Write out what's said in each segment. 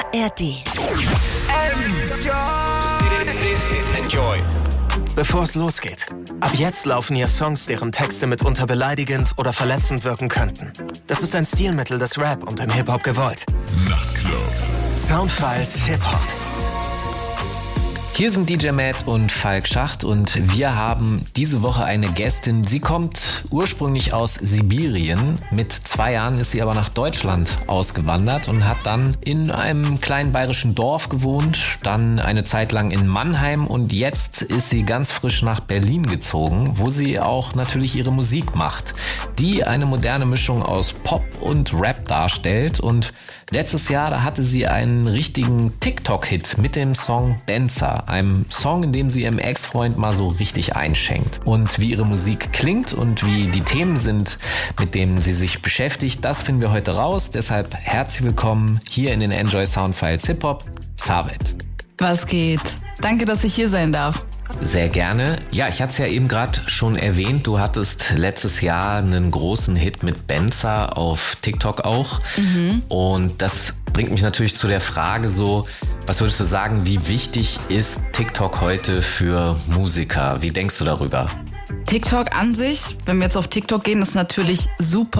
ARD. This is Enjoy. Bevor es losgeht, ab jetzt laufen hier Songs, deren Texte mitunter beleidigend oder verletzend wirken könnten. Das ist ein Stilmittel des Rap und im Hip-Hop gewollt. Nachtclub. Soundfiles Hip-Hop. Hier sind DJ Matt und Falk Schacht und wir haben diese Woche eine Gästin. Sie kommt ursprünglich aus Sibirien. Mit 2 Jahren ist sie aber nach Deutschland ausgewandert und hat dann in einem kleinen bayerischen Dorf gewohnt, dann eine Zeit lang in Mannheim und jetzt ist sie ganz frisch nach Berlin gezogen, wo sie auch natürlich ihre Musik macht, die eine moderne Mischung aus Pop und Rap darstellt. Und letztes Jahr, da hatte sie einen richtigen TikTok-Hit mit dem Song Benzer. Einem Song, in dem sie ihrem Ex-Freund mal so richtig einschenkt. Und wie ihre Musik klingt und wie die Themen sind, mit denen sie sich beschäftigt, das finden wir heute raus. Deshalb herzlich willkommen hier in den Enjoy Soundfiles Hip-Hop, Savet. Was geht? Danke, dass ich hier sein darf. Sehr gerne. Ja, ich hatte es ja eben gerade schon erwähnt, du hattest letztes Jahr einen großen Hit mit Benzer auf TikTok auch. Und das bringt mich natürlich zu der Frage so, was würdest du sagen, wie wichtig ist TikTok heute für Musiker? Wie denkst du darüber? TikTok an sich, wenn wir jetzt auf TikTok gehen, ist natürlich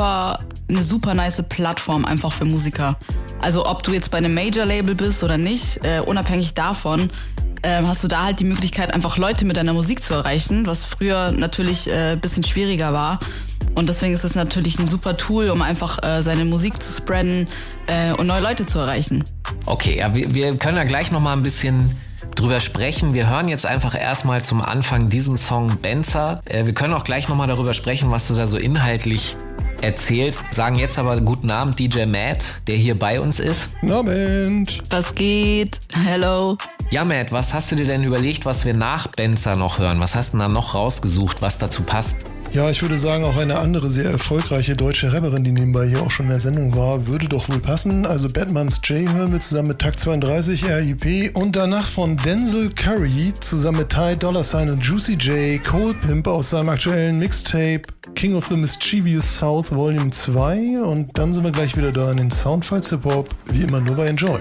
eine super nice Plattform einfach für Musiker. Also ob du jetzt bei einem Major-Label bist oder nicht, unabhängig davon, hast du da halt die Möglichkeit, einfach Leute mit deiner Musik zu erreichen, was früher natürlich ein bisschen schwieriger war. Und deswegen ist es natürlich ein super Tool, um einfach seine Musik zu spreaden und neue Leute zu erreichen. Okay, ja, wir können ja gleich noch mal ein bisschen drüber sprechen. Wir hören jetzt einfach erstmal zum Anfang diesen Song Benzer. Wir können auch gleich noch mal darüber sprechen, was du da so inhaltlich erzählst. Sagen jetzt aber guten Abend DJ Matt, der hier bei uns ist. Guten Abend. Was geht? Hello. Ja, Matt, was hast du dir denn überlegt, was wir nach Benzer noch hören? Was hast du denn da noch rausgesucht, was dazu passt? Ja, ich würde sagen, auch eine andere sehr erfolgreiche deutsche Rapperin, die nebenbei hier auch schon in der Sendung war, würde doch wohl passen. Also Bad Moms J hören wir zusammen mit Takt 32, RIP. Und danach von Denzel Curry zusammen mit Ty Dolla $ign und Juicy J, Cole Pimp aus seinem aktuellen Mixtape King of the Mischievous South Volume 2. Und dann sind wir gleich wieder da in den Soundfiles Hip-Hop, wie immer nur bei Enjoy.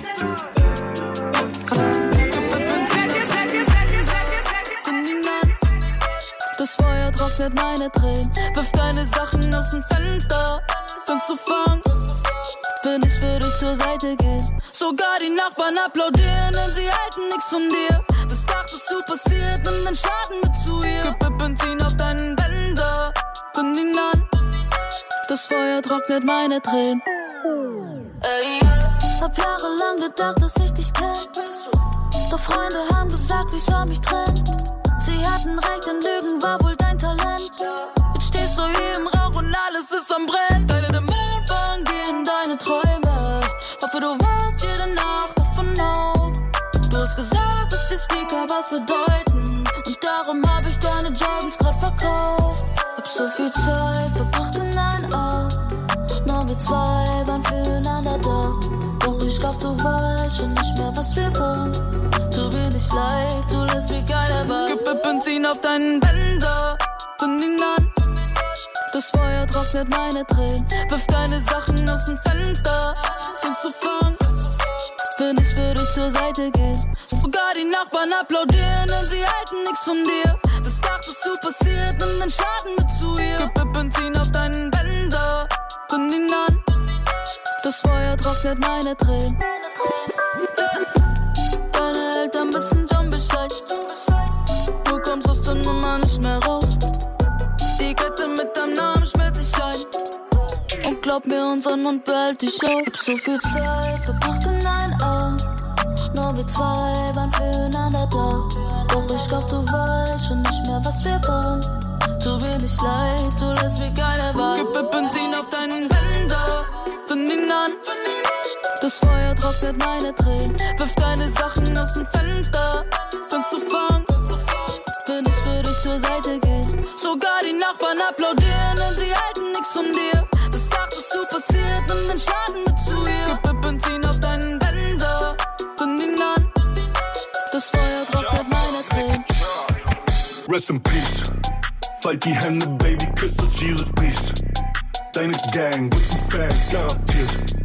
Das Feuer trocknet meine Tränen. Wirf deine Sachen aus dem Fenster. Bin zu fangen, wenn ich würde zur Seite gehen. Sogar die Nachbarn applaudieren, denn sie halten nichts von dir. Was dachtest du passiert, nimm den Schaden mit zu ihr. Kippe Benzin auf deinen Bänder, zünd ihn an. Das Feuer trocknet meine Tränen. Ey, hab jahrelang gedacht, dass ich dich kenn. Doch Freunde haben gesagt, ich soll mich trennen. Sie hatten recht, denn Lügen war wohl dein Talent. Jetzt stehst du hier im Rauch und alles ist am Brennen. Deine Dämonen fangen gegen deine Träume. Hoffe, du warst jede Nacht davon auf. Du hast gesagt, dass die Sneaker was bedeuten. Und darum hab ich deine Jordans grad verkauft. Hab so viel Zeit verbracht in ein Ort. Nur wir zwei waren füreinander da. Doch ich glaub, du weißt schon nicht mehr, was wir wollen. Tut mir nicht leid, du lässt mir keine Wahl. Kippe Benzin auf deinen Bänder, zünd ihn an. Das Feuer trocknet meine Tränen. Wirf deine Sachen aus dem Fenster. Bin zu fangen, wenn ich würde zur Seite gehen. Sogar die Nachbarn applaudieren, denn sie halten nichts von dir. Was dachtest du passiert, nimm den Schaden mit zu ihr. Kippe Benzin auf deinen Bänder, zünd ihn an. Das Feuer trocknet meine Tränen. Deine Eltern wissen schon Bescheid. Du kommst aus der Nummer nicht mehr raus. Die Kette mit deinem Namen schmelzt sich ein. Und glaub mir, unser Mund behält dich auf. Hab so viel Zeit verbracht in ein Ort. Nur wir zwei waren füreinander da. Doch ich glaub, du weißt schon nicht mehr, was wir wollen. Tut mir nicht leid, du lässt mir keine Wahl. Kippe Benzin auf deinen Bänder, zünd ihn an. Das Feuer trocknet meine Tränen. Wirf deine Sachen aus dem Fenster. Bin zu fangen, wenn ich würde zur Seite gehen. Sogar die Nachbarn applaudieren, denn sie halten nichts von dir. Was dachtest du passiert, nimm den Schaden mit zu ihr. Kippe Benzin auf deinen Bänder, zünd ihn an. Das Feuer trocknet meine Tränen. Rest in peace. Fallt die Hände, Baby, küsst das Jesus Peace. Deine Gang, Dutzend Fans, garantiert.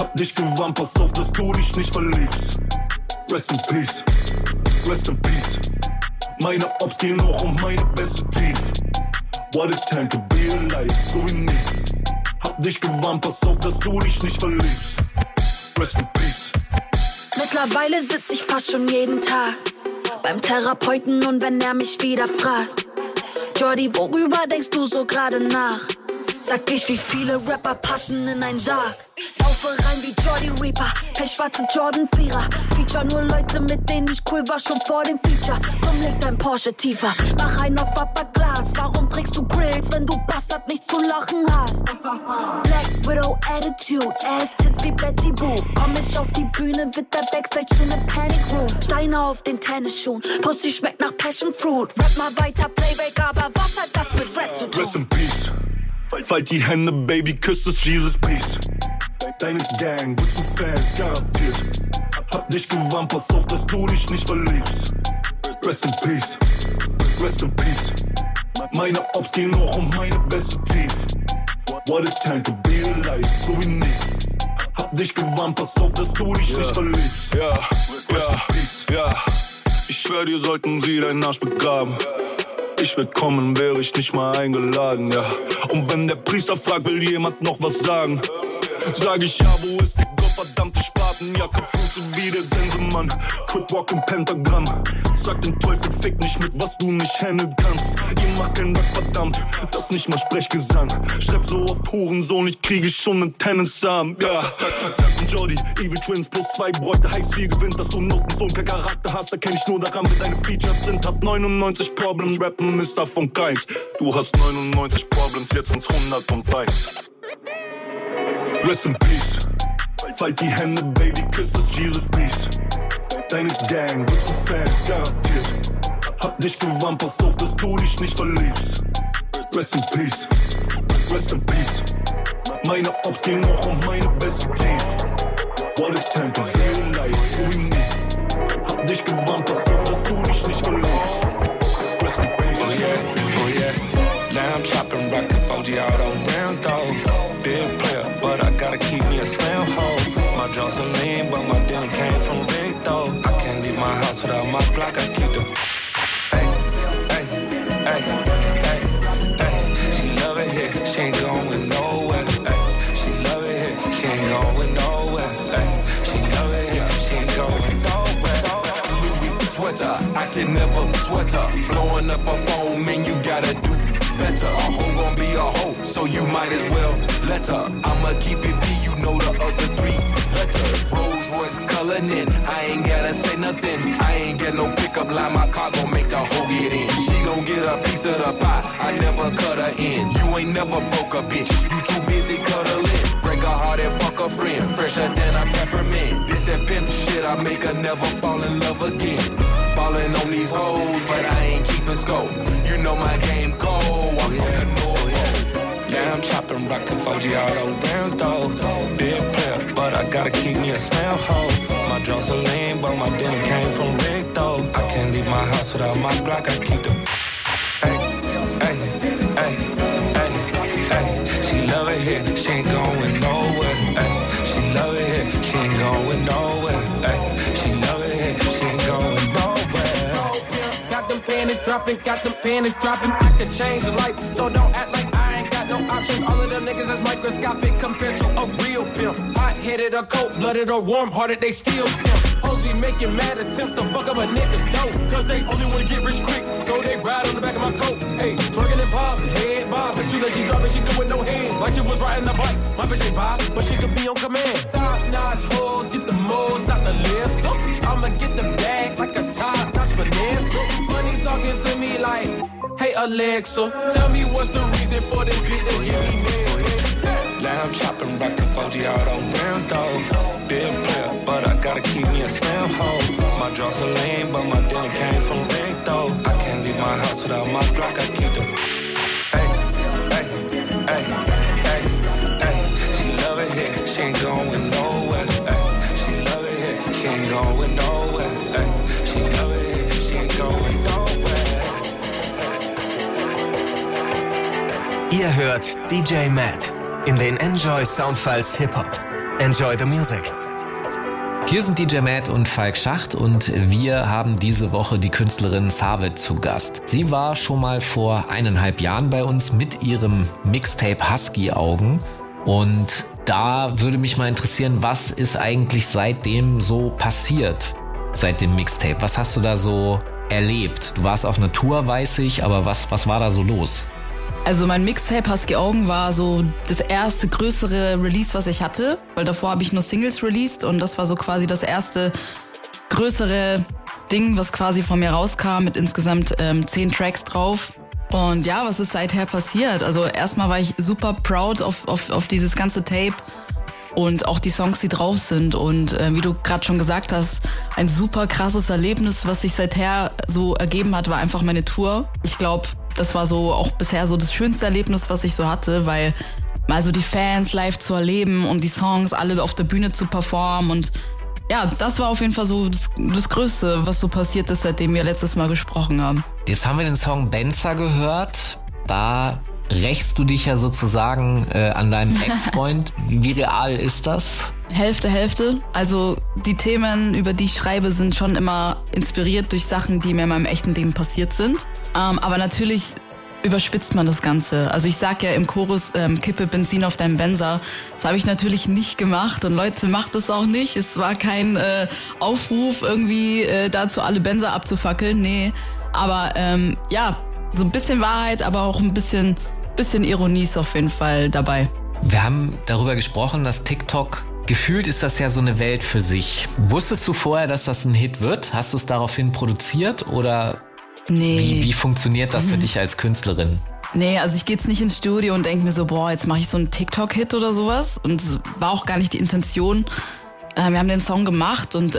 Hab dich gewarnt, pass auf, dass du dich nicht verliebst. Rest in peace, rest in peace. Meine Ops gehen hoch und meine Beste tief. What a time to be alive, so wie nie. Hab dich gewarnt, pass auf, dass du dich nicht verliebst. Rest in peace. Mittlerweile sitz ich fast schon jeden Tag beim Therapeuten und wenn er mich wieder fragt, Jordi, worüber denkst du so gerade nach? Sag ich, wie viele Rapper passen in einen Sarg. Laufe rein wie Jordi Reaper, pechschwarze Jordan Vierer. Feature nur Leute, mit denen ich cool war, schon vor dem Feature. Komm, leg dein Porsche tiefer, mach einen auf Upper Glas. Warum trägst du Grills, wenn du Bastard nichts zu lachen hast? Black Widow Attitude, Ass-Tits wie Betty Boo. Komm ich auf die Bühne, wird der Backstage zu ne Panic Room. Steine auf den Tennisschuhen, Pussy schmeckt nach Passion Fruit. Rap mal weiter, Playback, aber was hat das mit Rap zu tun? Rest in peace. Falt die Hände, Baby, küsst es Jesus Peace. Deine Gang wird zu Fans, garantiert. Hab dich gewarnt, pass auf, dass du dich nicht verliebst. Rest in peace, rest in peace. Meine Ops gehen hoch und meine Beste tief. What a time to be alive, so wie nie. Hab dich gewarnt, pass auf, dass du dich nicht verliebst. Rest in peace. Ich schwör, dir sollten sie deinen Arsch begraben. Ich würd kommen, wäre ich nicht mal eingeladen, ja. Und wenn der Priester fragt, will jemand noch was sagen? Sag ich ja, wo ist die gottverdammte Spatenjacke? Putze wie der Sensemann, Crip Walk im Pentagramm. Sag dem Teufel, fick nicht mit, was du nicht handeln kannst. Ihr macht kein Rap, verdammt, das nicht mal Sprechgesang. Schlepp so oft Hurensohn, ich kriege schon einen Tennisarm, ja. Jordi, Evil Twins plus 2 Bräute, heiß viel gewinnt, dass du Notensohn kein Charakter hast. Da kenn ich nur daran, wie deine Features sind. Hab 99 Problems, rappen ist davon keins. Du hast 99 Problems, jetzt sind's 101. Rest in peace. Falt die Hände, Baby, küsst es Jesus Peace. Deine Gang wird zu Fans, garantiert. Hab dich gewarnt, pass auf, dass du dich nicht verliebst. Rest in peace, rest in peace. Meine Ops gehen hoch und meine Beste tief. What a time to be alive, so wie nie. Hab dich gewarnt, pass auf, dass du dich nicht verliebst. Rest in peace. Oh yeah. Lamb chopping, rockin' 40 out on rounds, dog. Big player, but I gotta keep me a slam hole. My jaws are lean, but my dinner came from Rick, though. I can't leave my house without my Glock, I keep the... She love it here, she ain't going nowhere. She love it here, she ain't going nowhere. She love it here, she ain't going nowhere. Louis sweater, I can never sweater. Blowing up a phone, man, you gotta do better. A hoe gon' be a hoe, so you might as well let her. I'ma keep it P, you know the other 3 letters. Rolls Royce coloring in, I ain't gotta say nothing. I ain't get no pickup line, my car gon' make the hoe get in. She gon' get a piece of the pie, I never cut her in. You ain't never broke a bitch, you too busy cuddling. Break her heart and fuck a friend, fresher than a peppermint. This that pimp shit, I make her never fall in love again. Ballin' on these hoes, but I ain't keepin' scope. You know my game cold, I'm from the north. Yeah, I'm chopping, rockin' 40 out on rounds, dog. Big player, but I gotta keep me a slam hole. My jaws are lean, but my dinner came from Rick, though. I can't leave my house without my Glock, I keep the... She love it here, she ain't going nowhere. She love it here, she ain't going nowhere. She love it here, she ain't going nowhere. Got them panties dropping. I could change the life, so don't act like I ain't got no options. All of them niggas is microscopic compared to a real pimp. Hot-headed or cold-blooded or warm-hearted, they still simp. Hoes be making mad attempts to fuck up a nigga's dope. Cause they only wanna get rich quick, so they ride on the back of my coat. Hey, twerking and popping, head bobbing. Soon as she dropping, she do with no hand. Like she was riding a bike. My bitch ain't by, but she could be on command. Top-notch hoes, get the most, not the list. I'ma get the bag like a top-notch finesse. Money talking to me like, hey Alexa, tell me what's the reason for this bitch that give me next. Lamb chopping, rockin' 40 out on rounds, dog. Big player, but I gotta keep me a slam hole. My jaws are lean, but my dinner came from Rick, though. I can't leave my house without my Glock, I keep the... She love it here, she ain't going nowhere. She love it here, she ain't going nowhere. She love it here, she ain't going nowhere. Ihr hört DJ Matt in den Enjoy Soundfiles Hip-Hop. Enjoy the music. Hier sind DJ Matt und Falk Schacht und wir haben diese Woche die Künstlerin Savit zu Gast. Sie war schon mal vor 1,5 Jahren bei uns mit ihrem Mixtape Husky Augen und da würde mich mal interessieren, was ist eigentlich seitdem so passiert, seit dem Mixtape? Was hast du da so erlebt? Du warst auf einer Tour, weiß ich, aber was war da so los? Also mein Mixtape Husky Augen war so das erste größere Release, was ich hatte, weil davor habe ich nur Singles released und das war so quasi das erste größere Ding, was quasi von mir rauskam mit insgesamt 10 Tracks drauf. Und ja, was ist seither passiert? Also erstmal war ich super proud auf dieses ganze Tape und auch die Songs, die drauf sind. Und wie du gerade schon gesagt hast, ein super krasses Erlebnis, was sich seither so ergeben hat, war einfach meine Tour. Ich glaube, das war so auch bisher so das schönste Erlebnis, was ich so hatte, weil mal so die Fans live zu erleben und die Songs alle auf der Bühne zu performen und ja, das war auf jeden Fall so das Größte, was so passiert ist, seitdem wir letztes Mal gesprochen haben. Jetzt haben wir den Song Benzer gehört, da rächst du dich ja sozusagen an deinem Ex-Freund. Wie real ist das? Hälfte. Also die Themen, über die ich schreibe, sind schon immer inspiriert durch Sachen, die mir in meinem echten Leben passiert sind. Aber natürlich überspitzt man das Ganze. Also ich sag ja im Chorus, kippe Benzin auf deinen Benzer. Das habe ich natürlich nicht gemacht und Leute, macht das auch nicht. Es war kein Aufruf irgendwie dazu, alle Benzer abzufackeln. Nee, aber ja, so ein bisschen Wahrheit, aber auch ein bisschen Ironie ist auf jeden Fall dabei. Wir haben darüber gesprochen, dass TikTok, gefühlt ist das ja so eine Welt für sich. Wusstest du vorher, dass das ein Hit wird? Hast du es daraufhin produziert oder nee. Wie funktioniert das für dich als Künstlerin? Nee, also ich gehe jetzt nicht ins Studio und denke mir so, boah, jetzt mache ich so einen TikTok-Hit oder sowas. Und es war auch gar nicht die Intention. Wir haben den Song gemacht und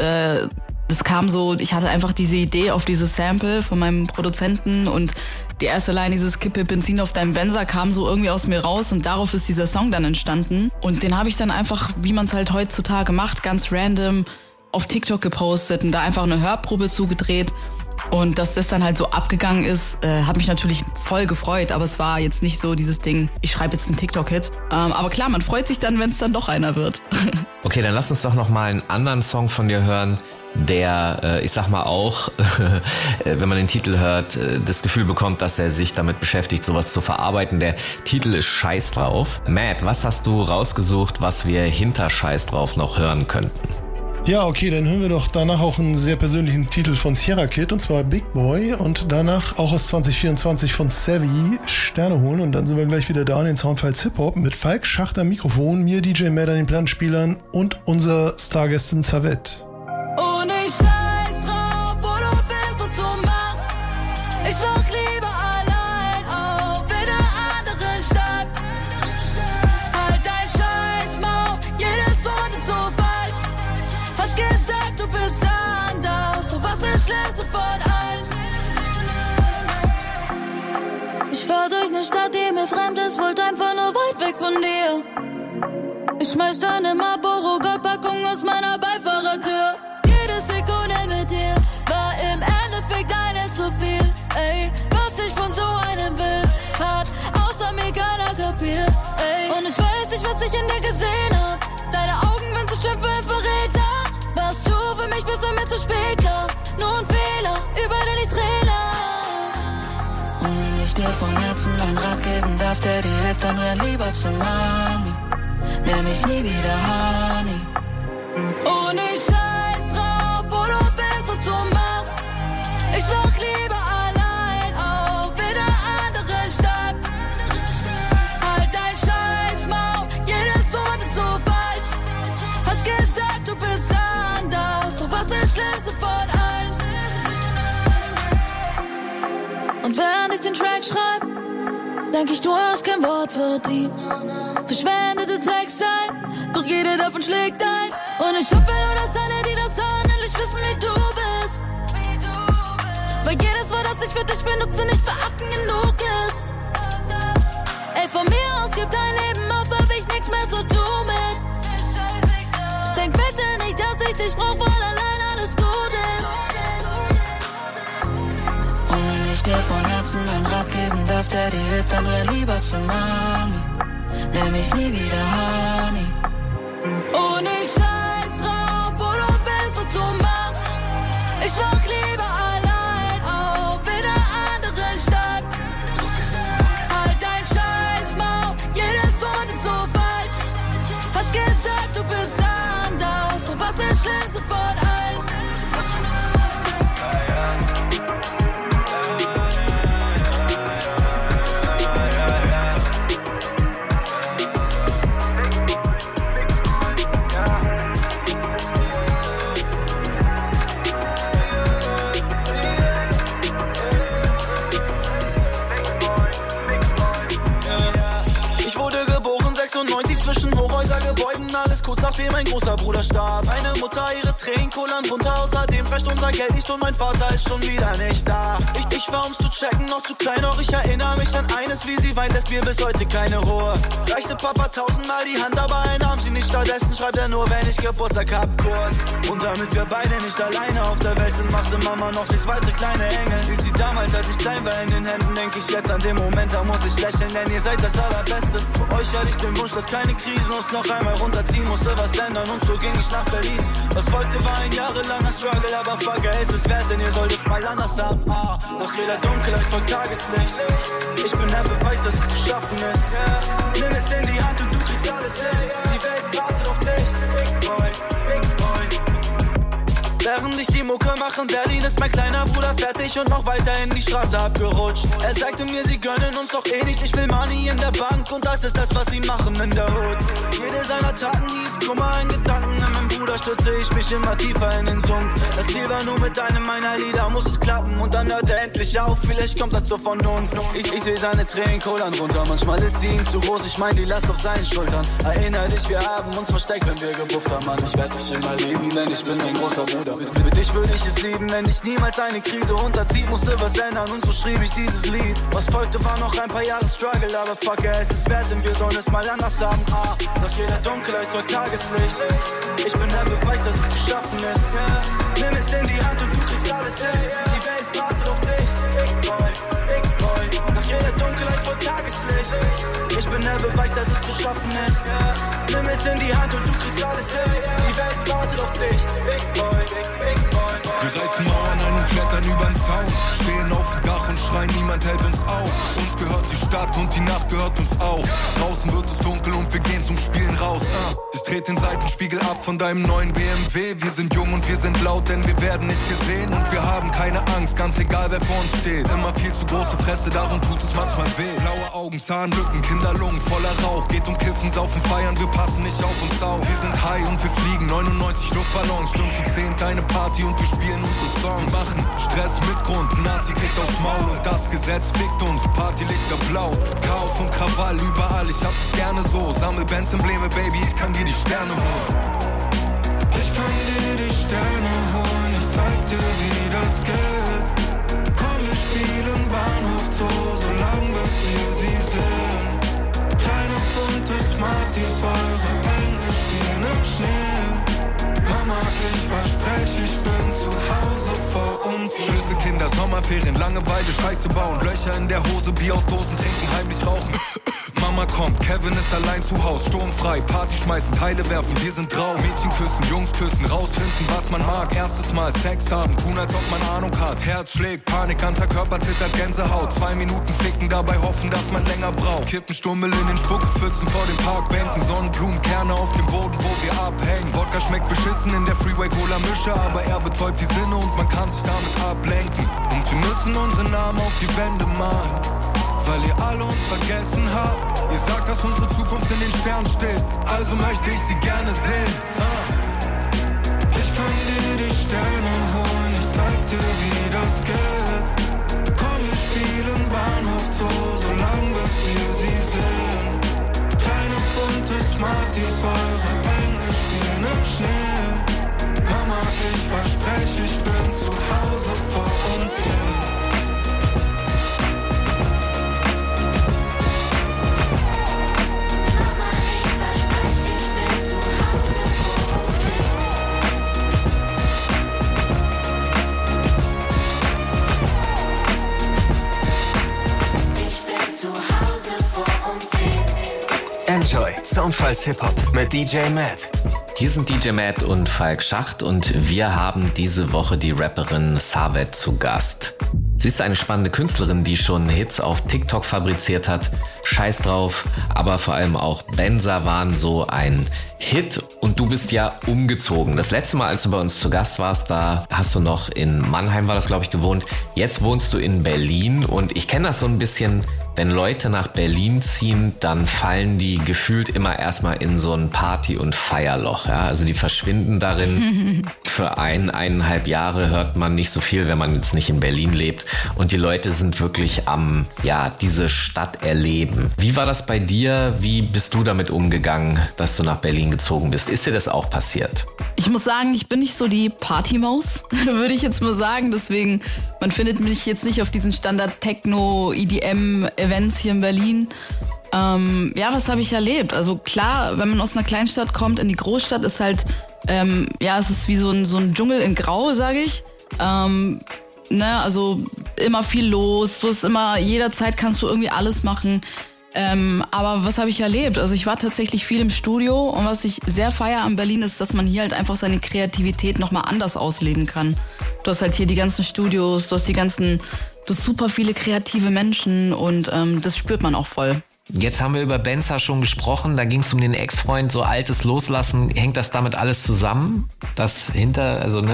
das kam so, ich hatte einfach diese Idee auf dieses Sample von meinem Produzenten und die erste Line, dieses Kippe Benzin auf deinem Benzer, kam so irgendwie aus mir raus und darauf ist dieser Song dann entstanden. Und den habe ich dann einfach, wie man es halt heutzutage macht, ganz random auf TikTok gepostet und da einfach eine Hörprobe zugedreht. Und dass das dann halt so abgegangen ist, hat mich natürlich voll gefreut. Aber es war jetzt nicht so dieses Ding, ich schreibe jetzt einen TikTok-Hit. Aber klar, man freut sich dann, wenn es dann doch einer wird. Okay, dann lass uns doch noch mal einen anderen Song von dir hören, der, ich sag mal auch, wenn man den Titel hört, das Gefühl bekommt, dass er sich damit beschäftigt, sowas zu verarbeiten. Der Titel ist Scheiß drauf. Matt, was hast du rausgesucht, was wir hinter Scheiß drauf noch hören könnten? Ja, okay, dann hören wir doch danach auch einen sehr persönlichen Titel von Sierra Kid, und zwar Big Boy, und danach auch aus 2024 von Savvy, Sterne holen, und dann sind wir gleich wieder da in den Soundfiles Hip-Hop mit Falk Schacht am Mikrofon, mir DJ Matt an den Plattenspielern und unser Stargästin Savit. Und ich scheiß drauf, wo du bist, was du machst. Ich wach lieber allein auf in einer anderen Stadt. Halt dein Scheißmaul, jedes Wort ist so falsch. Hast gesagt, du bist anders, doch was ist Schlimmste von allen? Ich fahr durch ne Stadt, die mir fremd ist, wollte einfach nur weit weg von dir. Ich schmeiß deine Marlboro-Packung aus meiner Beifahrertür. Jede Sekunde mit dir war im Endeffekt eine zu viel. Ey, was ich von so einem will, hat außer mir keiner kapiert. Ey, und ich weiß nicht, was ich in dir gesehen hab. Deine Augen, wenn sie schimpfen, Verräter. Warst du für mich, bis mir zu spät klar. Nur ein Fehler, über den ich Träne. Und wenn ich dir von Herzen einen Rat geben darf, der dir hilft, dann renn lieber zu Mami. Nenn mich nie wieder Honey. Und ich scheiß drauf, wo du bist, was du machst. Ich wach lieber allein auf in einer anderen Stadt. Halt dein Scheißmaul, jedes Wort ist so falsch. Hast gesagt, du bist anders, doch was ist Schlimmste von allen? Und während ich den Track schreib, denk ich, du hast kein Wort verdient. Verschwendete Texte ein, doch jeder davon schlägt ein. Und ich hoffe nur, dass alle, die das hören, endlich wissen, wie du bist. Weil jedes Wort, das ich für dich benutze, nicht verachten genug ist. Ey, von mir aus gib dein Leben auf, hab ich nichts mehr zu tun mit. Denk bitte nicht, dass ich dich brauch, weil allein alles gut ist. Und wenn ich dir von Herzen einen Rat geben darf, der dir hilft, dann renn lieber zu Mami. Nenn mich nie wieder Honey. Und schlafen sofort ein. Zwischen Hochhäusergebäuden, alles kurz nachdem mein großer Bruder starb. Meine Mutter ihre Tränen kullern runter, außerdem reicht unser Geld nicht und mein Vater ist schon wieder nicht da. Ich war, um's zu checken, noch zu klein, doch ich erinnere mich an eines, wie sie weint, lässt mir bis heute keine Ruhe. Reichte Papa 1000-mal die Hand, aber er nahm sie nicht, stattdessen schreibt er nur, wenn ich Geburtstag hab, kurz. Und damit wir beide nicht alleine auf der Welt sind, machte Mama noch 6 weitere kleine Engel. Wie sie damals, als ich klein war, in den Händen, denk ich jetzt an den Moment, da muss ich lächeln, denn ihr seid das Allerbeste. Für euch hatte ich den Wunsch, dass keine Krisen uns noch einmal runterziehen, musste was ändern und so ging ich nach Berlin. Was folgte war ein jahrelanger Struggle, aber fuck, er ist es wert, denn ihr sollt es mal anders haben. Nach jeder Dunkelheit folgt Tageslicht. Ich bin der Beweis, dass es zu schaffen ist. Nimm es in die Hand und du kriegst alles hin. Die Welt wartet auf dich, Big Boy, Big Boy. Während ich die Mucke mache in Berlin, ist mein kleiner Bruder fertig und noch weiter in die Straße abgerutscht. Er sagte mir, sie gönnen uns doch eh nicht, ich will Money in der Bank und das ist das, was sie machen in der Hood. Jede seiner Taten hieß Kummer in Gedanken, in meinem Bruder stütze ich mich immer tiefer in den Sumpf. Das Ziel war nur mit einem meiner Lieder, muss es klappen und dann hört er endlich auf, vielleicht kommt er zur Vernunft. Ich seh seine Tränen kullern runter, manchmal ist sie ihm zu groß, ich mein die Last auf seinen Schultern. Erinner dich, wir haben uns versteckt, wenn wir gebufft haben, Mann, ich werd dich immer lieben, denn ich bin ein großer Bruder. Für dich würde ich es lieben, wenn dich niemals eine Krise runterzieht, musste was ändern und so schrieb ich dieses Lied. Was folgte war noch ein paar Jahre Struggle, aber fuck, es ist wert, denn wir sollen es mal anders haben. Nach jeder Dunkelheit folgt Tageslicht. Ich bin der Beweis, dass es zu schaffen ist. Nimm es in die Hand und du kriegst alles hin. Die Welt wartet auf dich, Big Boy, Big Boy. Nach jeder Dunkelheit folgt Tageslicht. Ich bin der Beweis, dass es zu schaffen ist. Nimm es in die Hand und du kriegst alles hin. Die Welt wartet auf dich, Big Boy, Big Boy. Wir reißen Mauern ein und klettern übern Zaun. Stehen auf dem Dach und schreien, niemand hält uns auf. Uns gehört die Stadt und die Nacht gehört uns auch. Draußen wird es dunkel und wir gehen zum Spielen raus. Ich dreh den Seitenspiegel ab von deinem neuen BMW. Wir sind jung und wir sind laut, denn wir werden nicht gesehen. Und wir haben keine Angst, ganz egal wer vor uns steht. Immer viel zu große Fresse, darum tut es manchmal weh. Blaue Augen, Zahnlücken, Kinderlungen voller Rauch. Geht um Kiffen, Saufen, Feiern, wir passen nicht auf uns auf. Wir sind high und wir fliegen, 99 Luftballons. Stimmt zu 10, kleine Party und wir spielen unsere Songs. Wir machen Stress mit Grund, ein Nazi kriegt aufs Maul und das Gesetz fickt uns. Partylichter blau, Chaos und Krawall überall, ich hab's gerne so. Sammel Bands-Embleme, Baby, ich kann dir die Sterne holen. Ich kann dir die Sterne holen, ich zeig dir, wie das geht. Komm, wir spielen Bahnhof Zoo, solange bis wir sie sehen. Kleine bunte Smarties, eure Engel spielen im Schnee. Mama, ich verspreche, ich bin zu Hause vor uns. Schlüsselkinder, Sommerferien, Langeweile, Scheiße bauen. Löcher in der Hose, Bier aus Dosen trinken, heimlich rauchen. Mama kommt, Kevin ist allein zu Haus. Sturmfrei, Party schmeißen, Teile werfen, wir sind drauf. Mädchen küssen, Jungs küssen, rausfinden, was man mag. Erstes Mal Sex haben, tun als ob man Ahnung hat. Herz schlägt, Panik, ganzer Körper zittert, Gänsehaut. 2 Minuten ficken, dabei hoffen, dass man länger braucht. Kippenstummel in den Spuckepfützen vor den Parkbänken. Sonnenblumenkerne auf dem Boden, wo wir abhängen. Wodka schmeckt beschissen in der Freeway-Cola-Mische, aber er betäubt die Sinne und man kann sich damit ablenken. Und wir müssen unsere Namen auf die Wände malen, weil ihr alle uns vergessen habt. Ihr sagt, dass unsere Zukunft in den Sternen steht, also möchte ich sie gerne sehen. Ich kann dir die Sterne holen, ich zeig dir, wie das geht. Komm, wir spielen Bahnhof Zoo, solange bis wir sie sehen. Kleine bunte Smarties, eure Engel spielen im Schnee. Mama, ich verspreche, ich bin zu Hause vor uns hin. Enjoy Soundfiles Hip-Hop mit DJ Matt. Hier sind DJ Matt und Falk Schacht und wir haben diese Woche die Rapperin Saved zu Gast. Sie ist eine spannende Künstlerin, die schon Hits auf TikTok fabriziert hat. Scheiß drauf, aber vor allem auch Benza waren so ein Hit. Und du bist ja umgezogen. Das letzte Mal, als du bei uns zu Gast warst, da hast du noch in Mannheim, war das glaube ich, gewohnt. Jetzt wohnst du in Berlin und ich kenne das so ein bisschen, wenn Leute nach Berlin ziehen, dann fallen die gefühlt immer erstmal in so ein Party- und Feierloch. Ja? Also die verschwinden darin. Für 1,5 Jahre hört man nicht so viel, wenn man jetzt nicht in Berlin lebt. Und die Leute sind wirklich am, diese Stadt erleben. Wie war das bei dir? Wie bist du damit umgegangen, dass du nach Berlin gezogen bist? Ist dir das auch passiert? Ich muss sagen, ich bin nicht so die Partymaus, würde ich jetzt mal sagen. Deswegen, man findet mich jetzt nicht auf diesen Standard-Techno-EDM-Events hier in Berlin. Was habe ich erlebt? Also klar, wenn man aus einer Kleinstadt kommt in die Großstadt, ist halt, es ist wie so ein Dschungel in Grau, sage ich. Also immer viel los. Du hast immer, jederzeit kannst du irgendwie alles machen. Aber was habe ich erlebt? Also ich war tatsächlich viel im Studio und was ich sehr feiere an Berlin ist, dass man hier halt einfach seine Kreativität nochmal anders ausleben kann. Du hast halt hier die ganzen Studios, du hast super viele kreative Menschen und das spürt man auch voll. Jetzt haben wir über Benza schon gesprochen, da ging es um den Ex-Freund, so altes Loslassen. Hängt das damit alles zusammen? Das hinter sich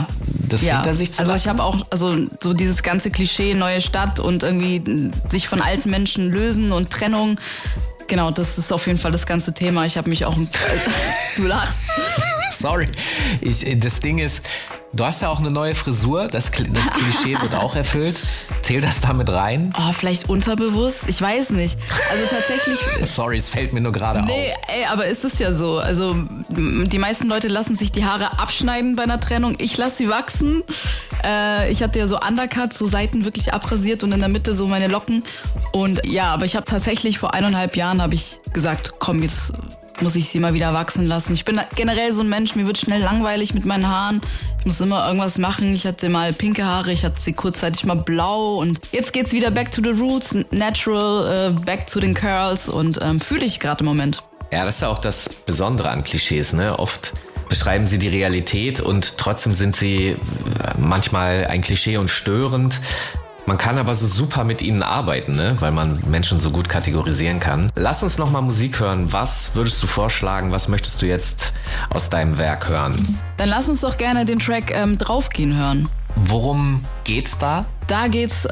zu lassen? Also ich habe auch, so dieses ganze Klischee, neue Stadt und irgendwie sich von alten Menschen lösen und Trennung. Genau, das ist auf jeden Fall das ganze Thema. Ich habe mich auch... Du lachst. Sorry. Das Ding ist, du hast ja auch eine neue Frisur. Das Klischee wird auch erfüllt. Zählt das damit rein? Oh, vielleicht unterbewusst? Ich weiß nicht. Also tatsächlich... Sorry, es fällt mir nur gerade auf. Aber es ist ja so. Also die meisten Leute lassen sich die Haare abschneiden bei einer Trennung. Ich lasse sie wachsen. Ich hatte ja so Undercut, so Seiten wirklich abrasiert und in der Mitte so meine Locken. Und aber ich habe tatsächlich vor 1,5 Jahren gesagt, komm, jetzt muss ich sie mal wieder wachsen lassen. Ich bin generell so ein Mensch, mir wird schnell langweilig mit meinen Haaren. Ich muss immer irgendwas machen. Ich hatte mal pinke Haare, ich hatte sie kurzzeitig mal blau und jetzt geht's wieder back to the roots, natural, back to den Curls und fühle ich gerade im Moment. Ja, das ist ja auch das Besondere an Klischees, ne? Oft beschreiben sie die Realität und trotzdem sind sie manchmal ein Klischee und störend. Man kann aber so super mit ihnen arbeiten, ne? Weil man Menschen so gut kategorisieren kann. Lass uns noch mal Musik hören. Was würdest du vorschlagen? Was möchtest du jetzt aus deinem Werk hören? Dann lass uns doch gerne den Track Draufgehen hören. Worum geht's da? Da geht's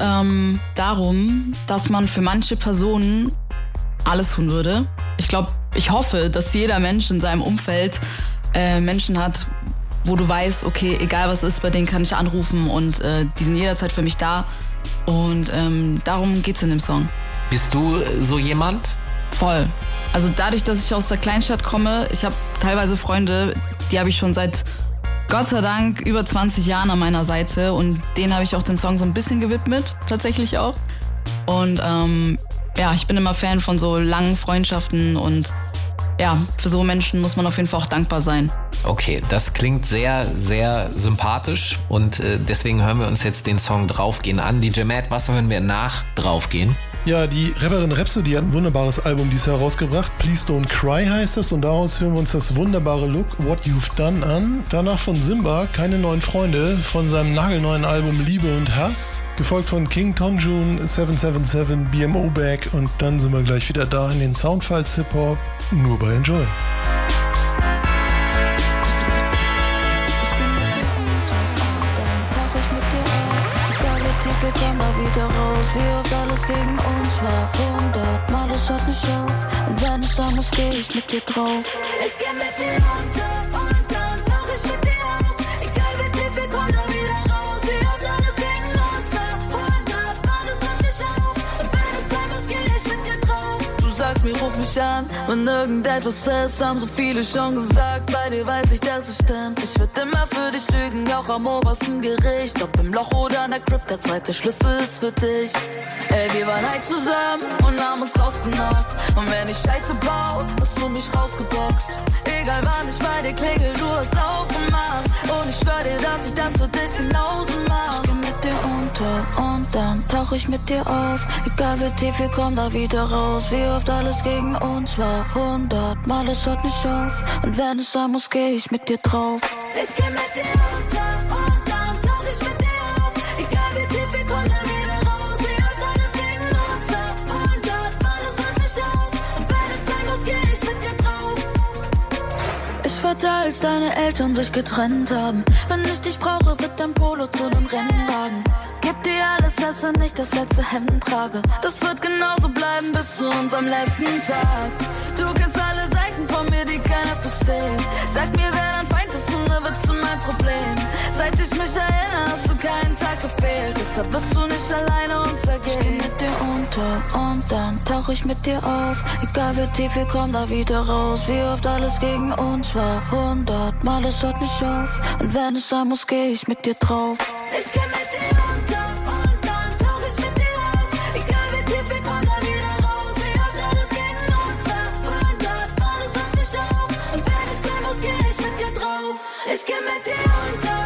darum, dass man für manche Personen alles tun würde. Ich hoffe, dass jeder Mensch in seinem Umfeld Menschen hat, wo du weißt, okay, egal was ist, bei denen kann ich anrufen und die sind jederzeit für mich da. Und darum geht's in dem Song. Bist du so jemand? Voll. Also dadurch, dass ich aus der Kleinstadt komme, ich habe teilweise Freunde, die habe ich schon seit Gott sei Dank über 20 Jahren an meiner Seite und denen habe ich auch den Song so ein bisschen gewidmet, tatsächlich auch. Und ich bin immer Fan von so langen Freundschaften und für so Menschen muss man auf jeden Fall auch dankbar sein. Okay, das klingt sehr, sehr sympathisch und deswegen hören wir uns jetzt den Song Draufgehen an. DJ Matt, was hören wir nach Draufgehen? Ja, die Rapperin Rhapsody hat ein wunderbares Album dieses Jahr rausgebracht. Please Don't Cry heißt es und daraus hören wir uns das wunderbare Look What You've Done an. Danach von Simba, Keine neuen Freunde, von seinem nagelneuen Album Liebe und Hass. Gefolgt von King Tonjun, 777, BMO Back und dann sind wir gleich wieder da in den Soundfiles Hip-Hop, nur bei Enjoy. Wie oft alles gegen uns war, 100-mal, es hört nicht auf. Und wenn es sein muss, geh ich mit dir drauf. Ich geh mit dir runter und dann tauch ich mit dir auf. Egal wie tief wir kommen, da wieder raus. Wie oft alles gegen uns war, 100-mal, es hört nicht auf. Und wenn es sein muss, geh ich mit dir drauf. Du sagst mir, ruf mich an, wenn irgendetwas ist, haben so viele schon gesagt. Bei dir weiß ich, dass es stimmt. Ich würd immer für dich lügen, auch am obersten Gericht. Ob im Loch oder in der Crypt, der zweite Schlüssel ist für dich. Ey, wir waren halt zusammen und haben uns ausgenockt. Und wenn ich Scheiße baue, hast du mich rausgeboxt. Egal wann ich bei dir klingel, du hast aufgemacht. Und ich schwör dir, dass ich das für dich genauso mach. Ich geh mit dir unter und dann tauch ich mit dir auf. Egal wie tief wir kommen, da wieder raus. Wie oft alles gegen uns war, 100-mal, es hört nicht auf. Und wenn es sein muss, geh ich mit dir drauf. Ich geh mit dir unter und dann tauch ich mit dir auf. Egal wie tief wir kommen, da wieder hatte, als deine Eltern sich getrennt haben. Wenn ich dich brauche, wird dein Polo zu nem Rennwagen. Gib dir alles, selbst wenn ich das letzte Hemd trage. Das wird genauso bleiben bis zu unserem letzten Tag. Du kennst alle Seiten von mir, die keiner versteht. Sag mir, wer dein Feind ist und er wird zu meinem Problem. Seit ich mich erinnere, hast du keinen Tag gefehlt. Deshalb wirst du nicht alleine untergehen. Ich geh mit dir unter und dann tauch ich mit dir auf. Egal wie tief, wir kommen da wieder raus. Wie oft alles gegen uns war, 100-mal, es hört nicht auf. Und wenn es sein muss, geh ich mit dir drauf. Ich geh mit dir unter und dann tauch ich mit dir auf. Egal wie tief, wir kommen da wieder raus. Wie oft alles gegen uns war, 100-mal, es hört nicht auf. Und wenn es sein muss, geh ich mit dir drauf. Ich geh mit dir unter.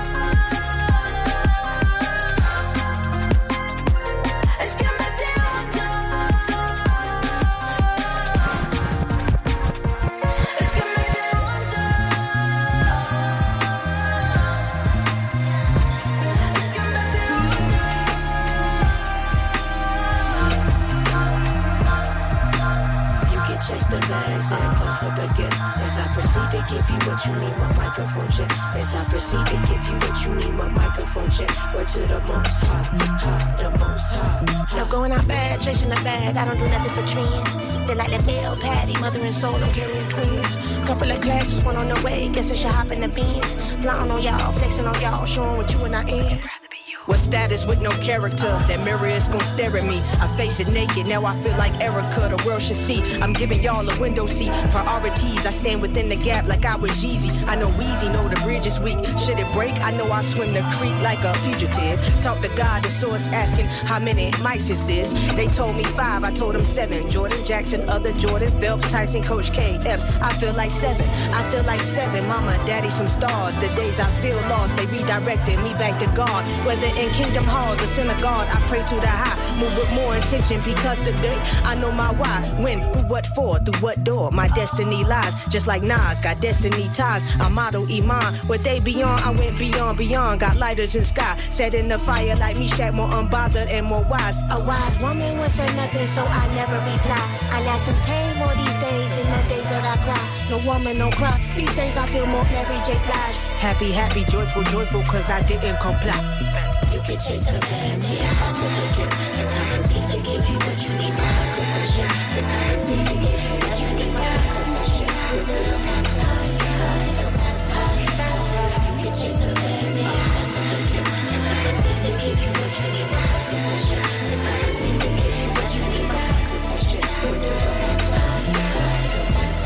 As I proceed to give you what you need, my microphone check. As I proceed to give you what you need, my microphone check. Word to the most high, the most high. No going out bad, chasing the bag. I don't do nothing for trends. Feel like the Bill, Patty, mother and soul, I'm carrying twins. Couple of classes, one on the way. Guess I should hop in the Benz. Flying on y'all, flexing on y'all, showing what you and I in. What status with no character? That mirror is gon' stare at me. I face it naked, now I feel like Erica. The world should see, I'm giving y'all a window seat. Priorities, I stand within the gap like I was Yeezy. I know Weezy, know the bridge is weak. Should it break? I know I swim the creek like a fugitive. Talk to God, the source asking, how many mics is this? They told me 5, I told them 7. Jordan Jackson, other Jordan, Phelps, Tyson, Coach K, Epps. I feel like 7, I feel like 7. Mama, daddy, some stars. The days I feel lost, they redirected me back to God. Whether in Kingdom Halls or synagogue, I pray to the high. Move with more intention because today I know my why. When, who, what for, through what door. My destiny lies, just like Nas, got destiny ties. I model Iman, what they beyond, I went beyond. Got lighters in sky, set in the fire like Meshach, more unbothered and more wise. A wise woman would say nothing, so I never reply. I laugh through pain more these days than the days that I cry. No woman, no cry. These days I feel more Mary J. Blige. Happy, happy, joyful, joyful, cause I didn't comply. You can chase the past, yeah, cross the biggest. Cause I proceed to give you what you need, my microphone shit. Cause I proceed to give you what you need, my microphone shit. To the most high, the most high. You can chase the past, yeah, cross the biggest. Cause I proceed to give you what you need, my microphone shit. Cause I proceed to give you what you need, my microphone shit. To the most high, the most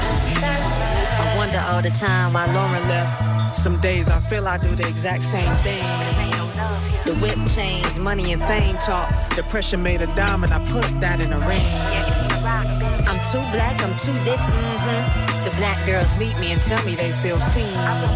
high. I wonder all the time why Lauren left. Some days I feel I do the exact same thing. The whip chains, money and fame talk. The pressure made a diamond, I put that in a ring. I'm too black, I'm too this, So black girls meet me and tell me they feel seen.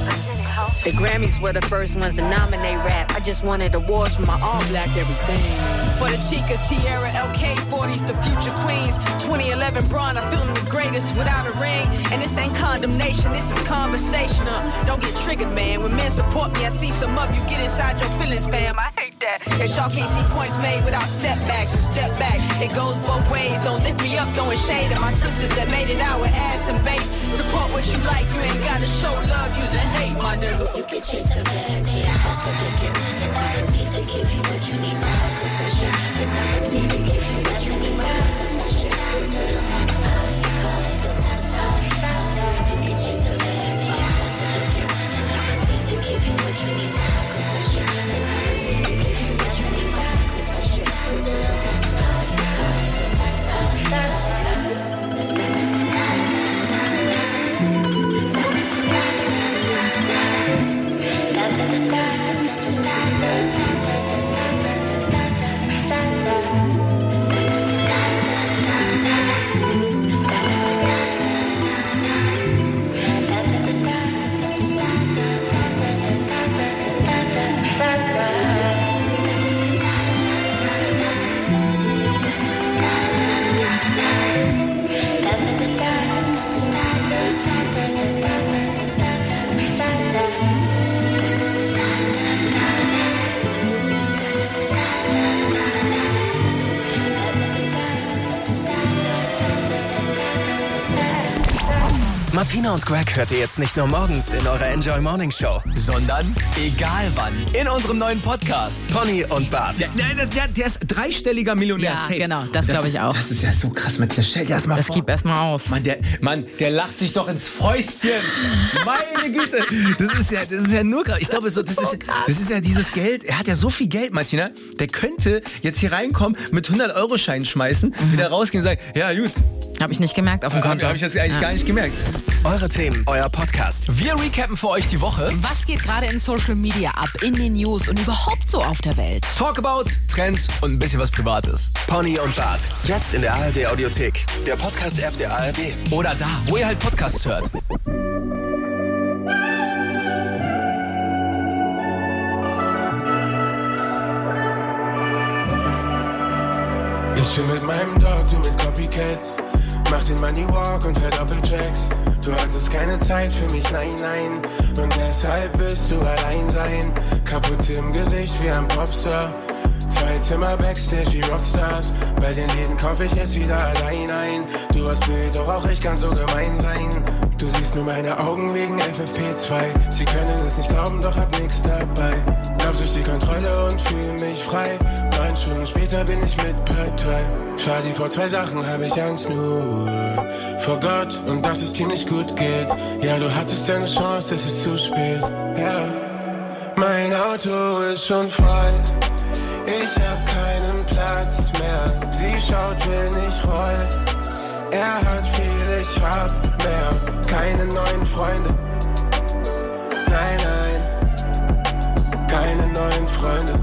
The Grammys were the first ones to nominate rap. I just wanted awards for my all-black everything. For the Chicas, Tierra, LK, 40s, the future queens. 2011 Braun, I feel them the greatest without a ring. And this ain't condemnation, this is conversation. Don't get triggered, man. When men support me, I see some of you get inside your feelings, fam. I hate that. That y'all can't see points made without step backs and step back. It goes both ways. Don't lift me up, throwing shade at my sisters that made it out with ass and bass. Support what you like, you ain't gotta show love using hate, my nigga. You can chase the past, yeah, cross the biggest. Cause I proceed to give you what you need, my microphone shit. Cause I proceed to give you what you need, my microphone shit. To the most high, the most high. You can chase the past, yeah, cross the biggest. Cause I proceed to give you what you need, my microphone shit. Cause I proceed to give you what you need, my microphone shit. To the most high, the most high. Tina und Greg hört ihr jetzt nicht nur morgens in eurer Enjoy Morning Show, sondern egal wann in unserem neuen Podcast. Pony und Bart. Der ist dreistelliger Millionär. Ja, safe. genau, das glaube ich auch. Das ist ja so krass, Matthias. Stell dir das mal vor. Das gib erst mal auf. Mann, der lacht sich doch ins Fäustchen. Meine Güte. Das ist ja nur krass. Ich glaube, das ist ja dieses Geld. Er hat ja so viel Geld, Martina. Der könnte jetzt hier reinkommen, mit 100-Euro-Scheinen schmeißen, wieder rausgehen und sagen, ja gut. Habe ich nicht gemerkt auf dem Konto. Habe ich das eigentlich gar nicht gemerkt. Eure Themen, euer Podcast. Wir recappen für euch die Woche. Was geht gerade in Social Media ab, in den News und überhaupt so auf der Welt? Talkabout, Trends und ein bisschen was Privates. Pony und Bart. Jetzt in der ARD Audiothek. Der Podcast-App der ARD. Oder da, wo ihr halt Podcasts hört. Ich chill mit meinem Dog, du mit Copycats. Mach den Money Walk und Doppelchecks. Du hattest keine Zeit für mich, nein. Und deshalb wirst du allein sein. Kaputt im Gesicht wie ein Popstar. 2 Zimmer Backstage wie Rockstars. Bei den Läden kauf ich jetzt wieder allein ein. Du hast Bild, doch auch ich kann so gemein sein. Du siehst nur meine Augen wegen FFP2. Sie können es nicht glauben, doch hab nix dabei. Lauf durch die Kontrolle und fühl mich frei. 9 Stunden später bin ich mit Partei. Charlie, vor 2 Sachen hab ich Angst nur vor Gott und dass es dir nicht gut geht. Ja, du hattest deine Chance, es ist zu spät. Ja, mein Auto ist schon voll. Ich hab keinen Platz mehr. Sie schaut, will nicht rollen. Er hat viel, ich hab mehr. Keine neuen Freunde. Nein, keine neuen Freunde.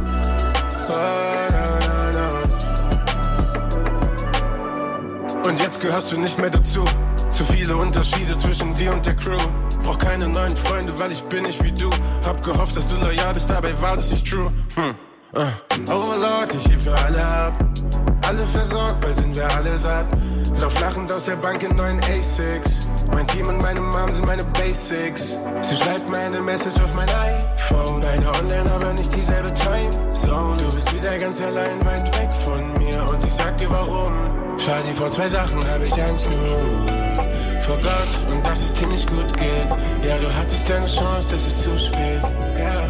Und jetzt gehörst du nicht mehr dazu. Zu viele Unterschiede zwischen dir und der Crew. Brauch keine neuen Freunde, weil ich bin nicht wie du. Hab gehofft, dass du loyal bist, dabei war das nicht true. Oh Lord, ich heb für alle ab. Alle versorgt, bald sind wir alle satt. Lauf lachend aus der Bank in neuen A6. Mein Team und meine Mom sind meine Basics. Sie schreibt mir eine Message auf mein iPhone. Beide online, aber nicht dieselbe Timezone. Du bist wieder ganz allein, weit weg von mir. Und ich sag dir warum. Charlie, vor 2 Sachen hab ich Angst nur vor Gott und dass es dir nicht gut geht. Ja, du hattest deine Chance, es ist zu spät. Ja.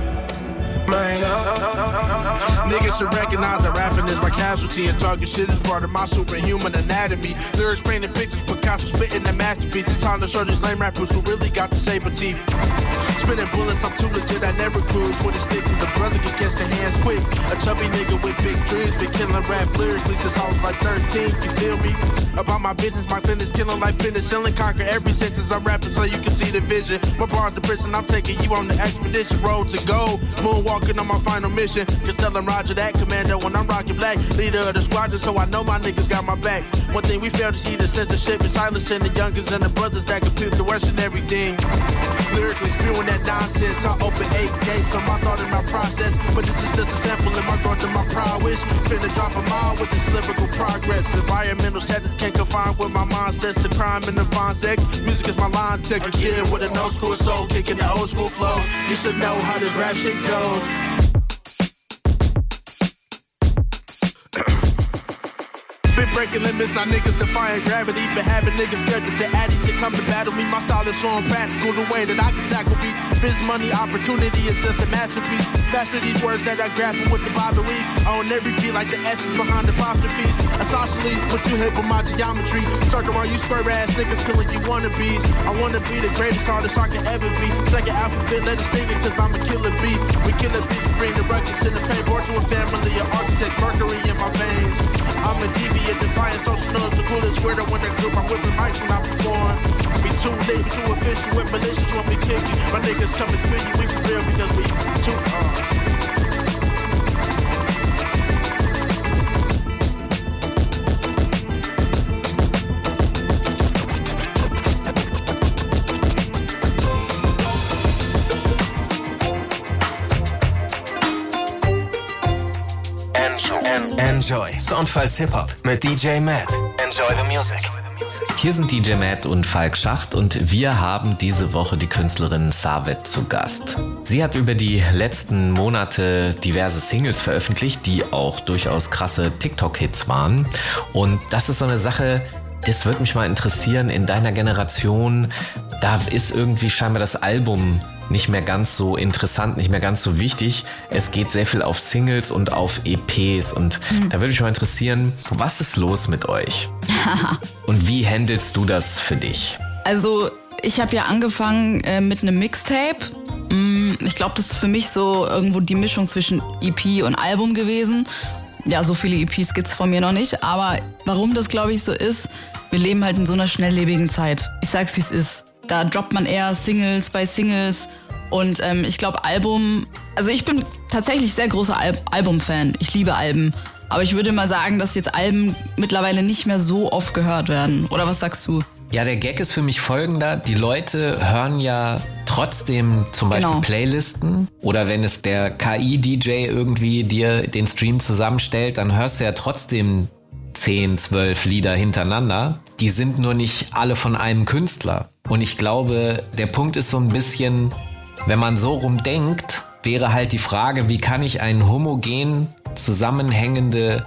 Niggas should recognize that rapping is my casualty and talking shit is part of my superhuman anatomy. Lyrics painting pictures, Picasso spitting a masterpiece. It's time to show these lame rappers who really got the saber teeth. Spinning bullets, I'm too legit, I never cruise with a stick. The brother can catch the hands quick. A chubby nigga with big dreams, been killing rap lyrically since I was like 13. You feel me? About my business, my fitness, killing like penicillin. Conquer every sentence I'm rapping so you can see the vision. My bars the prison, I'm taking you on the expedition. Road to gold, moonwalking on my final mission. Just tell them Roger that, commando when I'm rocking black. Leader of the squadron, so I know my niggas got my back. One thing we fail to see, the censorship is silencing the youngers and the brothers that compute the worst and everything. Lyrically spewing that nonsense, I open 8 gates from my thought and my process. But this is just a sample in my growth and my prowess. Finna drop a mile with this lyrical progress. Environmental status can't confine with my mindsets. The crime and the fine sex. Music is my line, take a kid with an old school soul, kicking the old school flow. You should know how this rap shit goes. Breaking limits, now niggas defying gravity. Been having niggas scared to say addies to come to battle me. My style is so practical, the way that I can tackle beats. Biz money, opportunity is just a masterpiece. Master these words that I grapple with the robbery. I own every beat like the essence behind apostrophes. Essentially, put you hip with my geometry. Circle around you square ass niggas killing you wannabes. I wanna be the greatest artist I can ever be. Second alphabet, let us think it, cause I'm a killer beat. We killer beats, bring the records in the paper to a family of architects, mercury in my veins. I'm a deviant, defiant, social knows the coolest weirdo in the group. I'm whipping mics when I perform. We too late, we too official with malicious when we kick you. My niggas come and spin you, we for real because we too Enjoy. Soundfiles Hip-Hop mit DJ Matt. Enjoy the music. Hier sind DJ Matt und Falk Schacht und wir haben diese Woche die Künstlerin Savet zu Gast. Sie hat über die letzten Monate diverse Singles veröffentlicht, die auch durchaus krasse TikTok-Hits waren. Und das ist so eine Sache, Das würde mich mal interessieren, in deiner Generation, da ist irgendwie scheinbar das Album nicht mehr ganz so interessant, nicht mehr ganz so wichtig. Es geht sehr viel auf Singles und auf EPs und da würde mich mal interessieren, was ist los mit euch? Und wie handelst du das für dich? Also ich habe ja angefangen mit einem Mixtape. Ich glaube, das ist für mich so irgendwo die Mischung zwischen EP und Album gewesen. Ja, so viele EPs gibt's von mir noch nicht. Aber warum das, glaube ich, so ist, wir leben halt in so einer schnelllebigen Zeit. Ich sag's, wie es ist. Da droppt man eher Singles bei Singles. Und ich glaube, Album... Also ich bin tatsächlich sehr großer Album-Fan. Ich liebe Alben. Aber ich würde mal sagen, dass jetzt Alben mittlerweile nicht mehr so oft gehört werden. Oder was sagst du? Ja, der Gag ist für mich folgender. Die Leute hören ja trotzdem zum Beispiel Playlisten. Oder wenn es der KI-DJ irgendwie dir den Stream zusammenstellt, dann hörst du ja trotzdem 10, 12 Lieder hintereinander. Die sind nur nicht alle von einem Künstler. Und ich glaube, der Punkt ist so ein bisschen, wenn man so rumdenkt, wäre halt die Frage, wie kann ich eine homogen zusammenhängende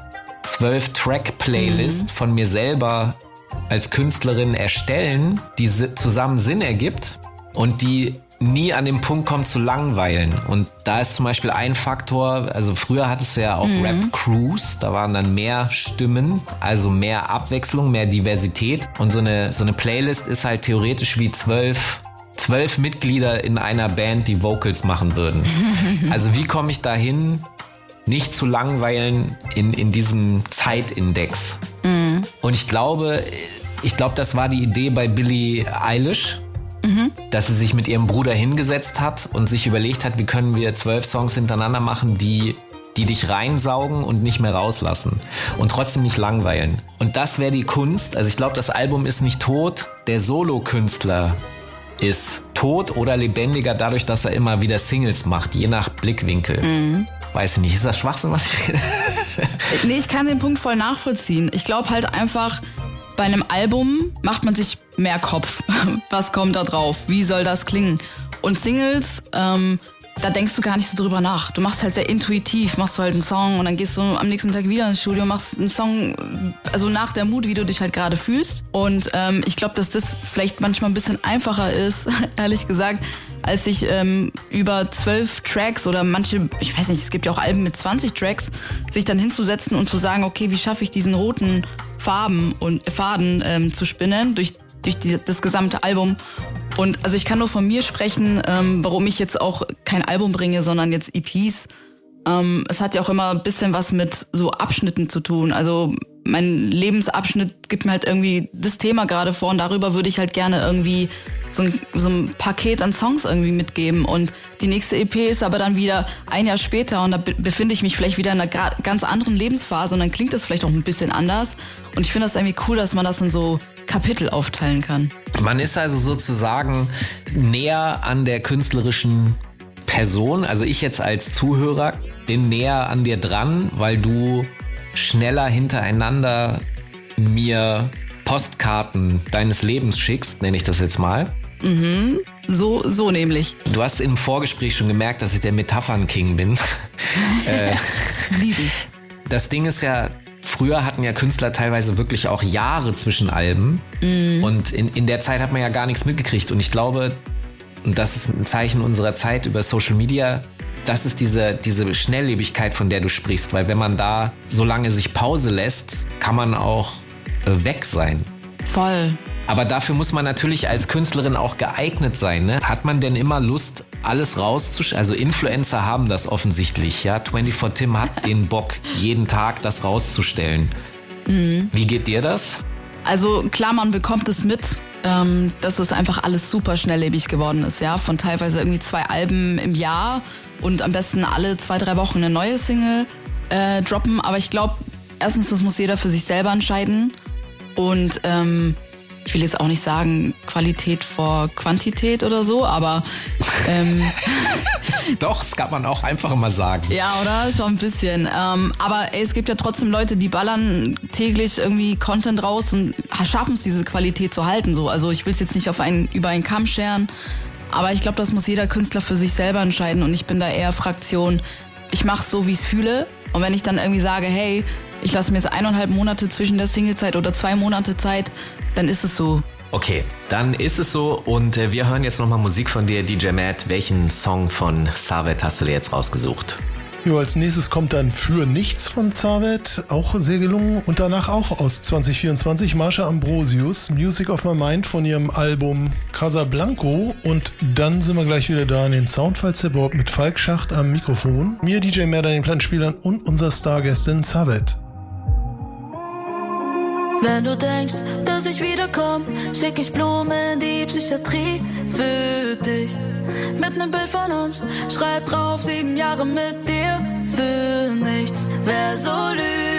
12-Track-Playlist von mir selber als Künstlerin erstellen, die zusammen Sinn ergibt und die nie an den Punkt kommt zu langweilen. Und da ist zum Beispiel ein Faktor, also früher hattest du ja auch Rap-Crews, da waren dann mehr Stimmen, also mehr Abwechslung, mehr Diversität. Und so eine Playlist ist halt theoretisch wie 12 Mitglieder in einer Band, die Vocals machen würden. Also wie komme ich dahin, nicht zu langweilen in diesem Zeitindex? Und ich glaube, das war die Idee bei Billie Eilish, dass sie sich mit ihrem Bruder hingesetzt hat und sich überlegt hat, wie können wir 12 Songs hintereinander machen, die dich reinsaugen und nicht mehr rauslassen und trotzdem nicht langweilen. Und das wäre die Kunst. Also ich glaube, das Album ist nicht tot. Der Solokünstler ist tot oder lebendiger dadurch, dass er immer wieder Singles macht, je nach Blickwinkel. Weiß ich nicht, ist das Schwachsinn, was ich rede? Nee, ich kann den Punkt voll nachvollziehen. Ich glaube halt einfach, bei einem Album macht man sich mehr Kopf. Was kommt da drauf? Wie soll das klingen? Und Singles, da denkst du gar nicht so drüber nach. Du machst halt sehr intuitiv, machst du halt einen Song und dann gehst du am nächsten Tag wieder ins Studio, machst einen Song, also nach der Mut, wie du dich halt gerade fühlst. Und ich glaube, dass das vielleicht manchmal ein bisschen einfacher ist, ehrlich gesagt, als sich über 12 Tracks oder manche, ich weiß nicht, es gibt ja auch Alben mit 20 Tracks, sich dann hinzusetzen und zu sagen, okay, wie schaffe ich diesen roten Faden zu spinnen durch das gesamte Album. Und also ich kann nur von mir sprechen, warum ich jetzt auch kein Album bringe, sondern jetzt EPs. Es hat ja auch immer ein bisschen was mit so Abschnitten zu tun. Also mein Lebensabschnitt gibt mir halt irgendwie das Thema gerade vor und darüber würde ich halt gerne irgendwie so ein Paket an Songs irgendwie mitgeben. Und die nächste EP ist aber dann wieder ein Jahr später und da befinde ich mich vielleicht wieder in einer ganz anderen Lebensphase und dann klingt das vielleicht auch ein bisschen anders. Und ich finde das irgendwie cool, dass man das in so Kapitel aufteilen kann. Man ist also sozusagen näher an der künstlerischen Person. Also ich jetzt als Zuhörer bin näher an dir dran, weil du schneller hintereinander mir Postkarten deines Lebens schickst, nenne ich das jetzt mal. So nämlich. Du hast im Vorgespräch schon gemerkt, dass ich der Metaphern-King bin. Lieb ich. Das Ding ist ja, früher hatten ja Künstler teilweise wirklich auch Jahre zwischen Alben. Und in der Zeit hat man ja gar nichts mitgekriegt. Und ich glaube, das ist ein Zeichen unserer Zeit über Social Media, das ist diese Schnelllebigkeit, von der du sprichst. Weil wenn man da so lange sich Pause lässt, kann man auch weg sein. Voll. Aber dafür muss man natürlich als Künstlerin auch geeignet sein. Ne? Hat man denn immer Lust, alles rauszustellen? Also Influencer haben das offensichtlich. Ja? 24 Tim hat den Bock, jeden Tag das rauszustellen. Wie geht dir das? Also klar, man bekommt es mit, dass es einfach alles super schnelllebig geworden ist. Ja? Von teilweise irgendwie 2 Alben im Jahr und am besten alle 2-3 Wochen eine neue Single droppen. Aber ich glaube, erstens, das muss jeder für sich selber entscheiden. Und ich will jetzt auch nicht sagen Qualität vor Quantität oder so, aber doch, das kann man auch einfach immer sagen. Ja, oder? Schon ein bisschen. Aber es gibt ja trotzdem Leute, die ballern täglich irgendwie Content raus und schaffen es, diese Qualität zu halten. So. Also ich will es jetzt nicht über einen Kamm scheren, aber ich glaube, das muss jeder Künstler für sich selber entscheiden und ich bin da eher Fraktion, ich mache so, wie ich es fühle Und wenn ich dann irgendwie sage, hey, ich lasse mir jetzt 1,5 Monate zwischen der Singlezeit oder 2 Monate Zeit, dann ist es so. Okay, dann ist es so und wir hören jetzt nochmal Musik von dir, DJ Matt. Welchen Song von Savet hast du dir jetzt rausgesucht? Jo, als nächstes kommt dann Für Nichts von Savet, auch sehr gelungen. Und danach auch aus 2024 Marsha Ambrosius, Music of My Mind von ihrem Album Casablanco. Und dann sind wir gleich wieder da in den Soundfiles der Bob mit Falk Schacht am Mikrofon, mir DJ Matt an den Plattenspielern und unser Stargästin Savet. Wenn du denkst, dass ich wiederkomm, schick ich Blumen in die Psychiatrie für dich. Mit nem Bild von uns, schreib drauf 7 Jahre mit dir für nichts. Wer so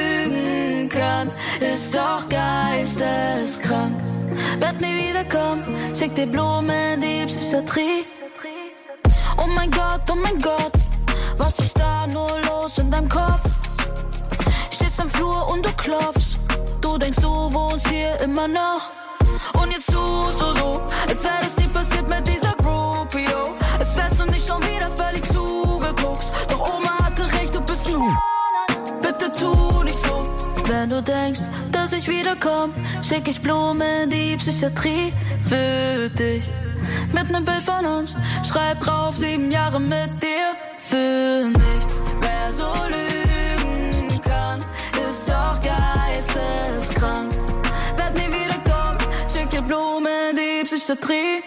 lügen kann, ist doch geisteskrank. Werd nie wiederkommen, schick dir Blumen in die Psychiatrie. Oh mein Gott, was ist da nur los in deinem Kopf? Stehst am Flur und du klopfst. Du denkst, du wohnst hier immer noch. Und jetzt tust du so, als wär das nie passiert mit dieser Groupie, yo. Als wärst du nicht schon wieder völlig zugeguckt. Doch Oma hatte recht, du bist ein bitte tu nicht so. Wenn du denkst, dass ich wiederkomm, schick ich Blumen in die Psychiatrie für dich. Mit nem Bild von uns, schreib drauf 7 Jahre mit dir für nichts. Wer so lügen kann, ist doch geisteskrank. Werd nie wiederkommen, schick dir Blumen in die Psychiatrie.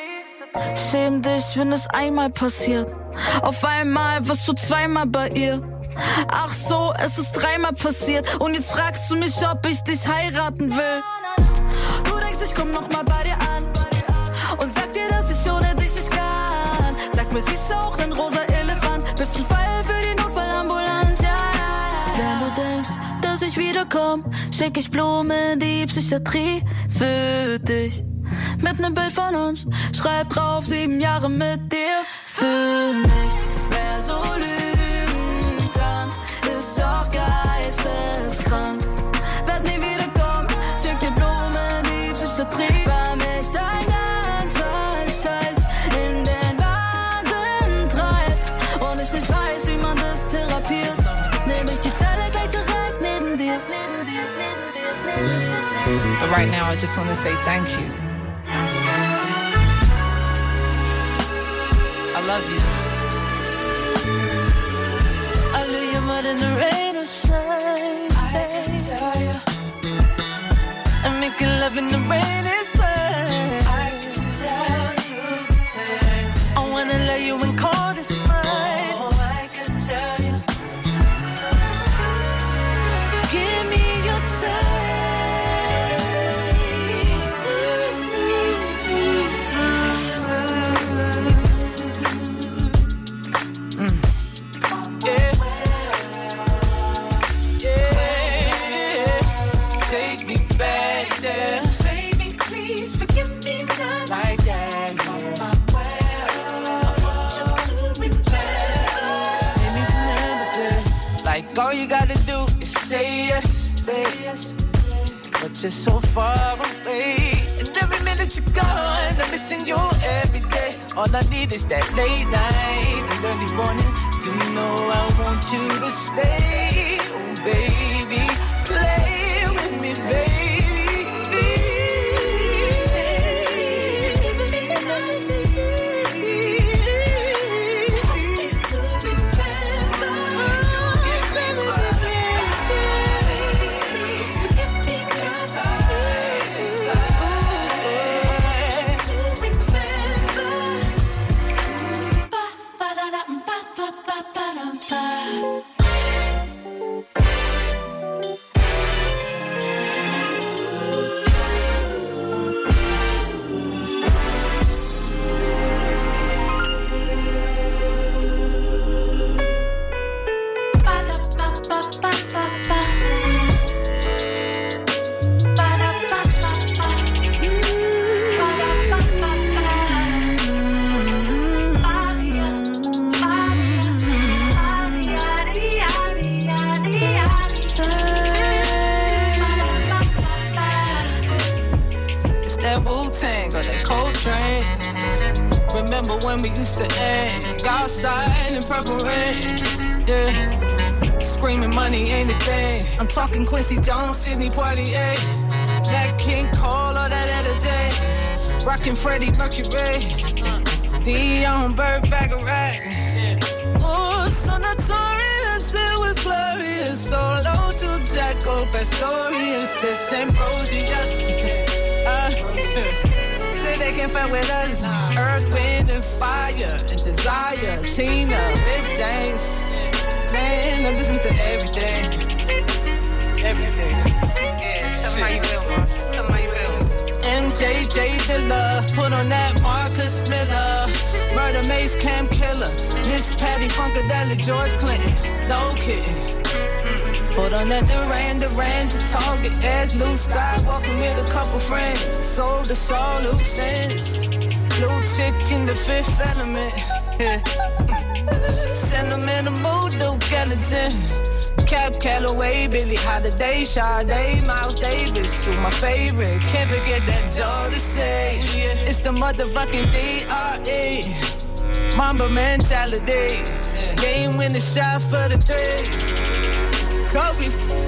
Schäm dich, wenn es einmal passiert. Auf einmal wirst du 2-mal bei ihr. Ach so, es ist 3-mal passiert. Und jetzt fragst du mich, ob ich dich heiraten will. Du denkst, ich komm noch mal bei dir an und sag dir, dass ich ohne dich nicht kann. Sag mir, siehst du auch den rosa Elefant? Bist ein Fall für die Notfallambulanz, ja. Wenn du denkst, dass ich wiederkomm, schick ich Blumen in die Psychiatrie für dich. Mit nem Bild von uns, schreib drauf 7 Jahre mit dir für nichts. Wer so lügen kann, ist doch geisteskrank. Werd nie wiederkommen, schick dir Blumen in die Psychiatrie. Weil mich dein ganzer Scheiß in den Wahnsinn treibt und ich nicht weiß, wie man das therapiert. Nehm ich die Zelle gleich direkt neben dir. But right now I just want to say thank you. I love you. I knew you more than the rain or shine. I can tell you. And making love in the rain is pain. I can tell you. I wanna lay you and call this mine. Oh, I can tell you. Give me your time. Like all you gotta do is say yes, but you're so far away. And every minute you're gone, I'm missing you every day. All I need is that late night and early morning. You know I want you to stay, oh baby, play with me, baby. Remember when we used to hang outside in purple rain, yeah. Screaming money ain't a thing. I'm talking Quincy Jones, Sydney Poitier. That King Cole or that Etta James. Rockin' Freddie Mercury. Dion Bird Baccarat. Oh, so notorious, it was glorious. So low to Jaco Pastorius. This Ambrosius. Say they can fight with us. Earth, wind, and fire. And desire. Tina, Rick James. Man, I listen to everything. Everything. Yeah, tell me how you feel, Mars. Tell me how you feel. MJJ Dilla, put on that Marcus Miller. Murder Mace Cam Killer. Miss Patty Funkadelic, George Clinton. No kidding. Put on that Duran to Target. As Luke Skywalker with a couple friends. Soul to soul, loose ends. Blue chick in the Fifth Element. Sentimental mood, Duke Ellington. Cap Calloway, Billie Holiday, Sade, Miles Davis, who my favorite. Can't forget that Jodeci. It's the motherfucking D.R.E. Mamba mentality. Game winning shot for the three. Kobe.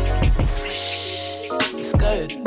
It's good.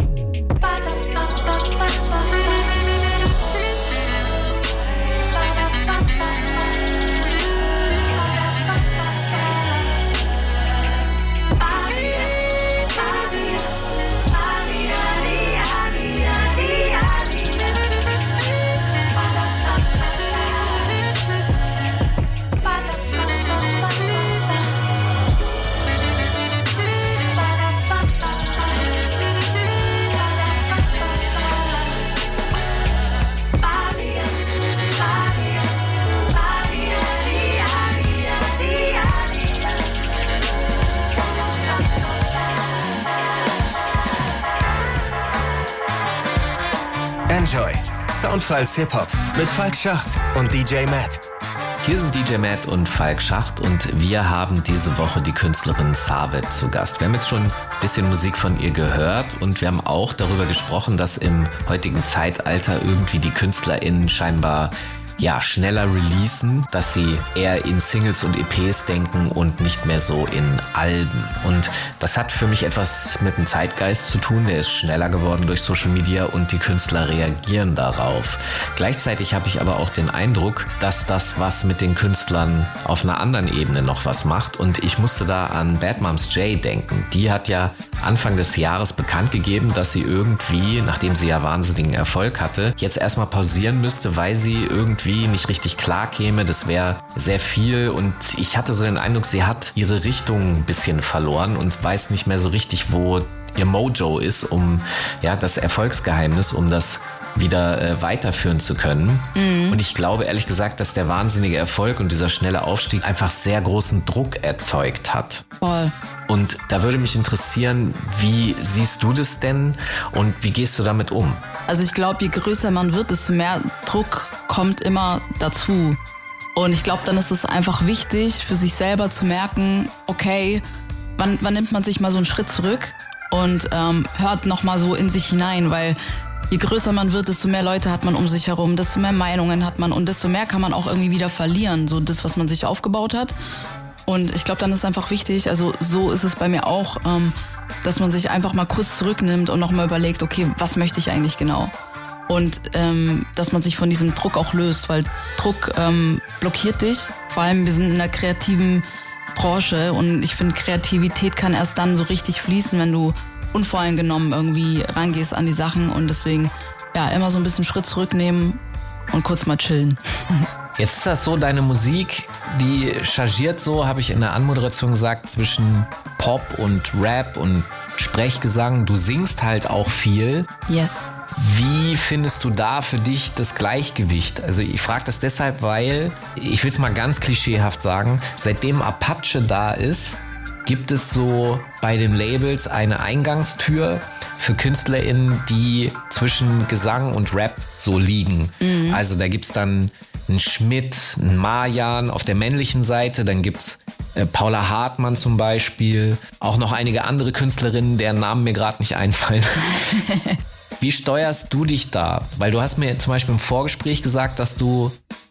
Enjoy. Soundfiles Hip-Hop mit Falk Schacht und DJ Matt. Hier sind DJ Matt und Falk Schacht und wir haben diese Woche die Künstlerin Savet zu Gast. Wir haben jetzt schon ein bisschen Musik von ihr gehört und wir haben auch darüber gesprochen, dass im heutigen Zeitalter irgendwie die KünstlerInnen scheinbar schneller releasen, dass sie eher in Singles und EPs denken und nicht mehr so in Alben. Und das hat für mich etwas mit dem Zeitgeist zu tun. Der ist schneller geworden durch Social Media und die Künstler reagieren darauf. Gleichzeitig habe ich aber auch den Eindruck, dass das was mit den Künstlern auf einer anderen Ebene noch was macht. Und ich musste da an Bad Moms J denken. Die hat ja Anfang des Jahres bekannt gegeben, dass sie irgendwie, nachdem sie ja wahnsinnigen Erfolg hatte, jetzt erstmal pausieren müsste, weil sie irgendwie nicht richtig klar käme. Das wäre sehr viel und ich hatte so den Eindruck, sie hat ihre Richtung ein bisschen verloren und weiß nicht mehr so richtig, wo ihr Mojo ist, um das Erfolgsgeheimnis, um das wieder weiterführen zu können. Mhm. Und ich glaube ehrlich gesagt, dass der wahnsinnige Erfolg und dieser schnelle Aufstieg einfach sehr großen Druck erzeugt hat. Voll. Und da würde mich interessieren, wie siehst du das denn und wie gehst du damit um? Also ich glaube, je größer man wird, desto mehr Druck kommt immer dazu. Und ich glaube, dann ist es einfach wichtig, für sich selber zu merken, okay, wann nimmt man sich mal so einen Schritt zurück und hört nochmal so in sich hinein, weil je größer man wird, desto mehr Leute hat man um sich herum, desto mehr Meinungen hat man und desto mehr kann man auch irgendwie wieder verlieren, so das, was man sich aufgebaut hat. Und ich glaube, dann ist es einfach wichtig, also so ist es bei mir auch, dass man sich einfach mal kurz zurücknimmt und nochmal überlegt, okay, was möchte ich eigentlich genau? Und dass man sich von diesem Druck auch löst, weil Druck blockiert dich. Vor allem, wir sind in einer kreativen Branche und ich finde, Kreativität kann erst dann so richtig fließen, wenn du unvoreingenommen irgendwie rangehst an die Sachen und deswegen immer so ein bisschen Schritt zurücknehmen und kurz mal chillen. Jetzt ist das so, deine Musik, die chargiert so, habe ich in der Anmoderation gesagt, zwischen Pop und Rap und Sprechgesang. Du singst halt auch viel. Yes. Wie findest du da für dich das Gleichgewicht? Also ich frage das deshalb, weil, ich will es mal ganz klischeehaft sagen, seitdem Apache da ist, gibt es so bei den Labels eine Eingangstür für KünstlerInnen, die zwischen Gesang und Rap so liegen. Mhm. Also da gibt's dann einen Schmidt, einen Marjan auf der männlichen Seite, dann gibt's Paula Hartmann zum Beispiel, auch noch einige andere Künstlerinnen, deren Namen mir gerade nicht einfallen. Wie steuerst du dich da? Weil du hast mir zum Beispiel im Vorgespräch gesagt, dass du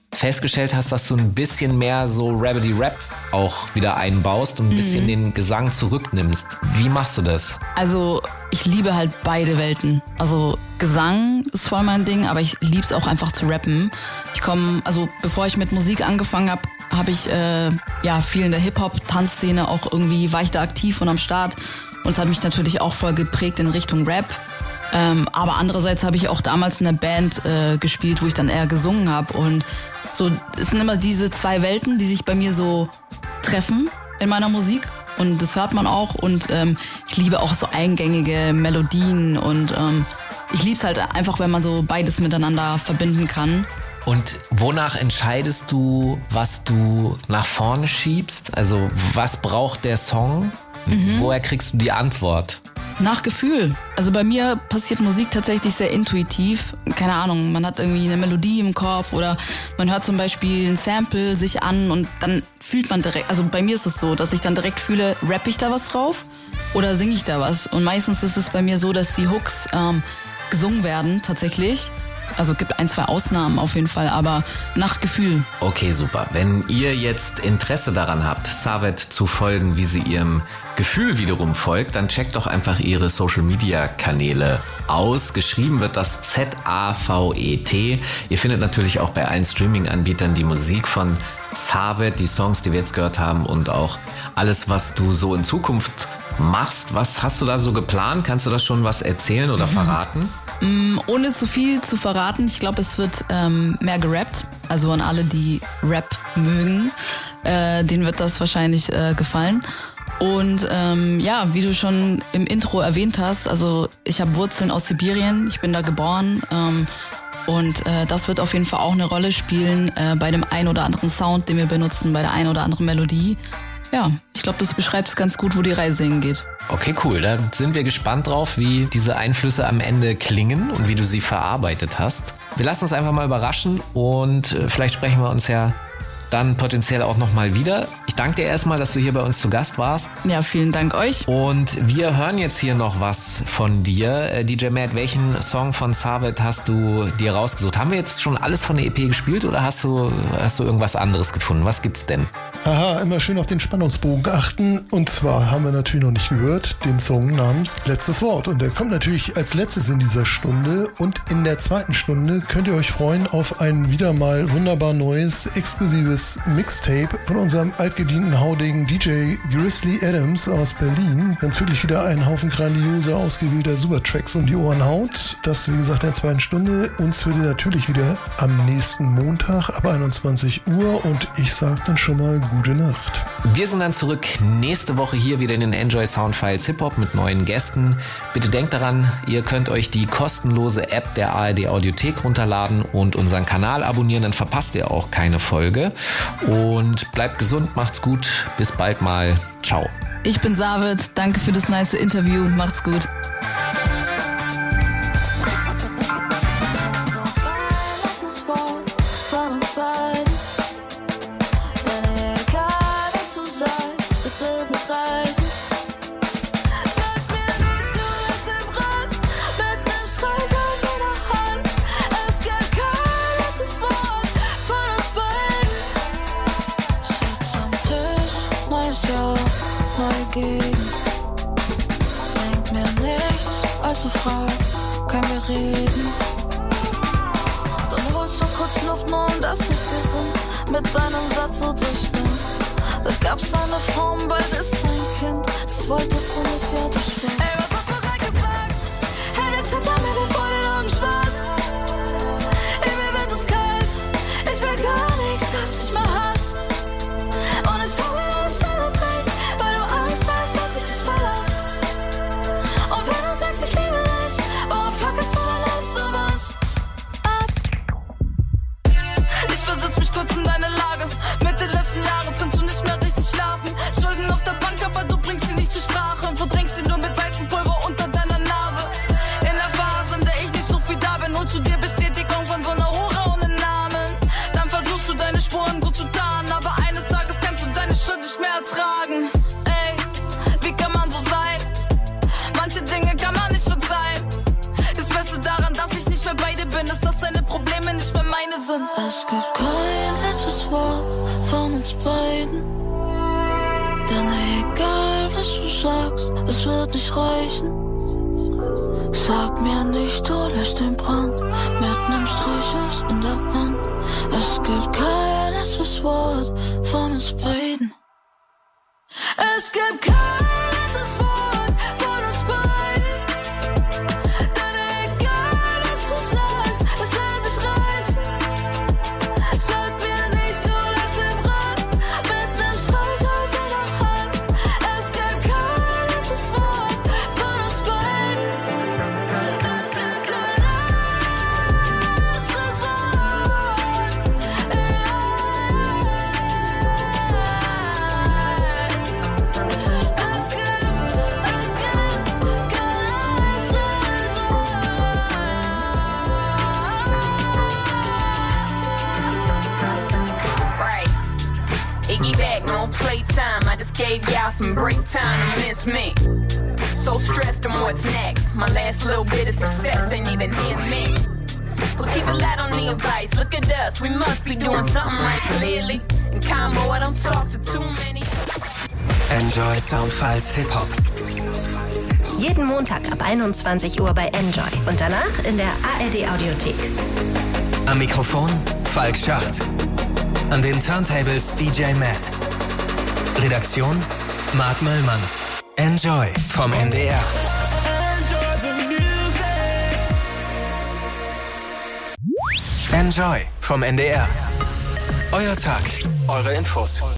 festgestellt hast, dass du ein bisschen mehr so Rabbity-Rap auch wieder einbaust und ein bisschen den Gesang zurücknimmst. Wie machst du das? Also ich liebe halt beide Welten. Also Gesang ist voll mein Ding, aber ich liebe es auch einfach zu rappen. Bevor ich mit Musik angefangen habe, habe ich viel in der Hip-Hop-Tanzszene auch irgendwie, war ich da aktiv und am Start. Und es hat mich natürlich auch voll geprägt in Richtung Rap. Aber andererseits habe ich auch damals in einer Band gespielt, wo ich dann eher gesungen habe. Und so, es sind immer diese zwei Welten, die sich bei mir so treffen in meiner Musik. Und das hört man auch. Und ich liebe auch so eingängige Melodien. Und ich liebe es halt einfach, wenn man so beides miteinander verbinden kann. Und wonach entscheidest du, was du nach vorne schiebst? Also was braucht der Song? Woher kriegst du die Antwort? Nach Gefühl. Also bei mir passiert Musik tatsächlich sehr intuitiv. Keine Ahnung, man hat irgendwie eine Melodie im Kopf oder man hört zum Beispiel ein Sample sich an und dann fühlt man direkt, also bei mir ist es so, dass ich dann direkt fühle, rappe ich da was drauf oder singe ich da was? Und meistens ist es bei mir so, dass die Hooks gesungen werden tatsächlich. Also gibt 1, 2 Ausnahmen auf jeden Fall, aber nach Gefühl. Okay, super. Wenn ihr jetzt Interesse daran habt, Savet zu folgen, wie sie ihrem Gefühl wiederum folgt, dann checkt doch einfach ihre Social-Media-Kanäle aus. Geschrieben wird das Z-A-V-E-T. Ihr findet natürlich auch bei allen Streaming-Anbietern die Musik von Savet, die Songs, die wir jetzt gehört haben und auch alles, was du so in Zukunft machst. Was hast du da so geplant? Kannst du da schon was erzählen oder verraten? Ohne zu viel zu verraten, ich glaube, es wird mehr gerappt. Also an alle, die Rap mögen, denen wird das wahrscheinlich gefallen. Und wie du schon im Intro erwähnt hast, also ich habe Wurzeln aus Sibirien, ich bin da geboren. Und das wird auf jeden Fall auch eine Rolle spielen bei dem ein oder anderen Sound, den wir benutzen, bei der ein oder anderen Melodie. Ja, ich glaube, das beschreibt es ganz gut, wo die Reise hingeht. Okay, cool. Da sind wir gespannt drauf, wie diese Einflüsse am Ende klingen und wie du sie verarbeitet hast. Wir lassen uns einfach mal überraschen und vielleicht sprechen wir uns ja dann potenziell auch nochmal wieder. Ich danke dir erstmal, dass du hier bei uns zu Gast warst. Ja, vielen Dank euch. Und wir hören jetzt hier noch was von dir. DJ Matt, welchen Song von Savet hast du dir rausgesucht? Haben wir jetzt schon alles von der EP gespielt oder hast du irgendwas anderes gefunden? Was gibt's denn? Aha, immer schön auf den Spannungsbogen achten. Und zwar haben wir natürlich noch nicht gehört den Song namens Letztes Wort. Und der kommt natürlich als letztes in dieser Stunde. Und in der zweiten Stunde könnt ihr euch freuen auf ein wieder mal wunderbar neues, exklusives Mixtape von unserem altgedienten haudegen DJ Grizzly Adams aus Berlin. Ganz wirklich wieder einen Haufen grandioser, ausgewählter Supertracks um die Ohren haut. Das, wie gesagt, in der zweiten Stunde. Uns hört ihr natürlich wieder am nächsten Montag ab 21 Uhr. Und ich sage dann schon mal gute Nacht. Wir sind dann zurück nächste Woche hier wieder in den Enjoy Soundfiles Hip-Hop mit neuen Gästen. Bitte denkt daran, ihr könnt euch die kostenlose App der ARD Audiothek runterladen und unseren Kanal abonnieren, dann verpasst ihr auch keine Folge. Und bleibt gesund, macht's gut, bis bald mal. Ciao. Ich bin Savet, danke für das nice Interview, macht's gut. Bringt mir nichts, also frag, können wir reden? Dann holst du kurz Luft, nur um das, was wir sind. Mit deinem Satz so zustimmt. Da gab's eine Frau, bald ist ein Kind. Das wolltest du nicht, ja, du schwimmt. Ey, was hast du grad gesagt? Hey, der Zitter mir den vor den Augen schwarz. Ey, mir wird es kalt. Ich will gar nichts, was ich mal hasse. Und ich hab mir deine Stimme bricht, weil du Angst hast, dass ich dich verlass. Und wenn du sagst, ich liebe dich, warum fuckst du dann alles sowas ab? Ich versetz mich kurz in deine Lage. Mitte letzten Jahres kannst du nicht mehr richtig schlafen. Schulden auf der Bank, aber du bringst sie nicht zur Sprache und verdrängst sie nur mit weißem Pulver Probleme nicht mehr meine sind. Es gibt kein letztes Wort von uns beiden. Denn egal was du sagst, es wird nicht reichen. Sag mir nicht, du löscht den Brand mit nem Streichholz in der Hand. Es gibt kein letztes Wort von uns beiden. Es gibt kein letztes Wort von uns beiden. Denn egal was du sagst, es wird nicht reichen. Sag mir nicht, du löscht den Brand mit nem Streichholz in der Hand. Es gibt kein letztes Wort von uns beiden. Es gibt kein letztes Wort. Right. Iggyback, no playtime. I just gave y'all some break time to miss me. So stressed on what's next. My last little bit of success ain't even hit me. So keep a light on the advice. Look at us, we must be doing something right clearly. And combo, I don't talk to too many. Enjoy Soundfiles Hip-Hop. Jeden Montag ab 21 Uhr bei Enjoy und danach in der ARD Audiothek. Am Mikrofon Falk Schacht. An den Turntables DJ Matt. Redaktion Marc Möllmann. Enjoy vom NDR. Enjoy vom NDR. Euer Tag, eure Infos.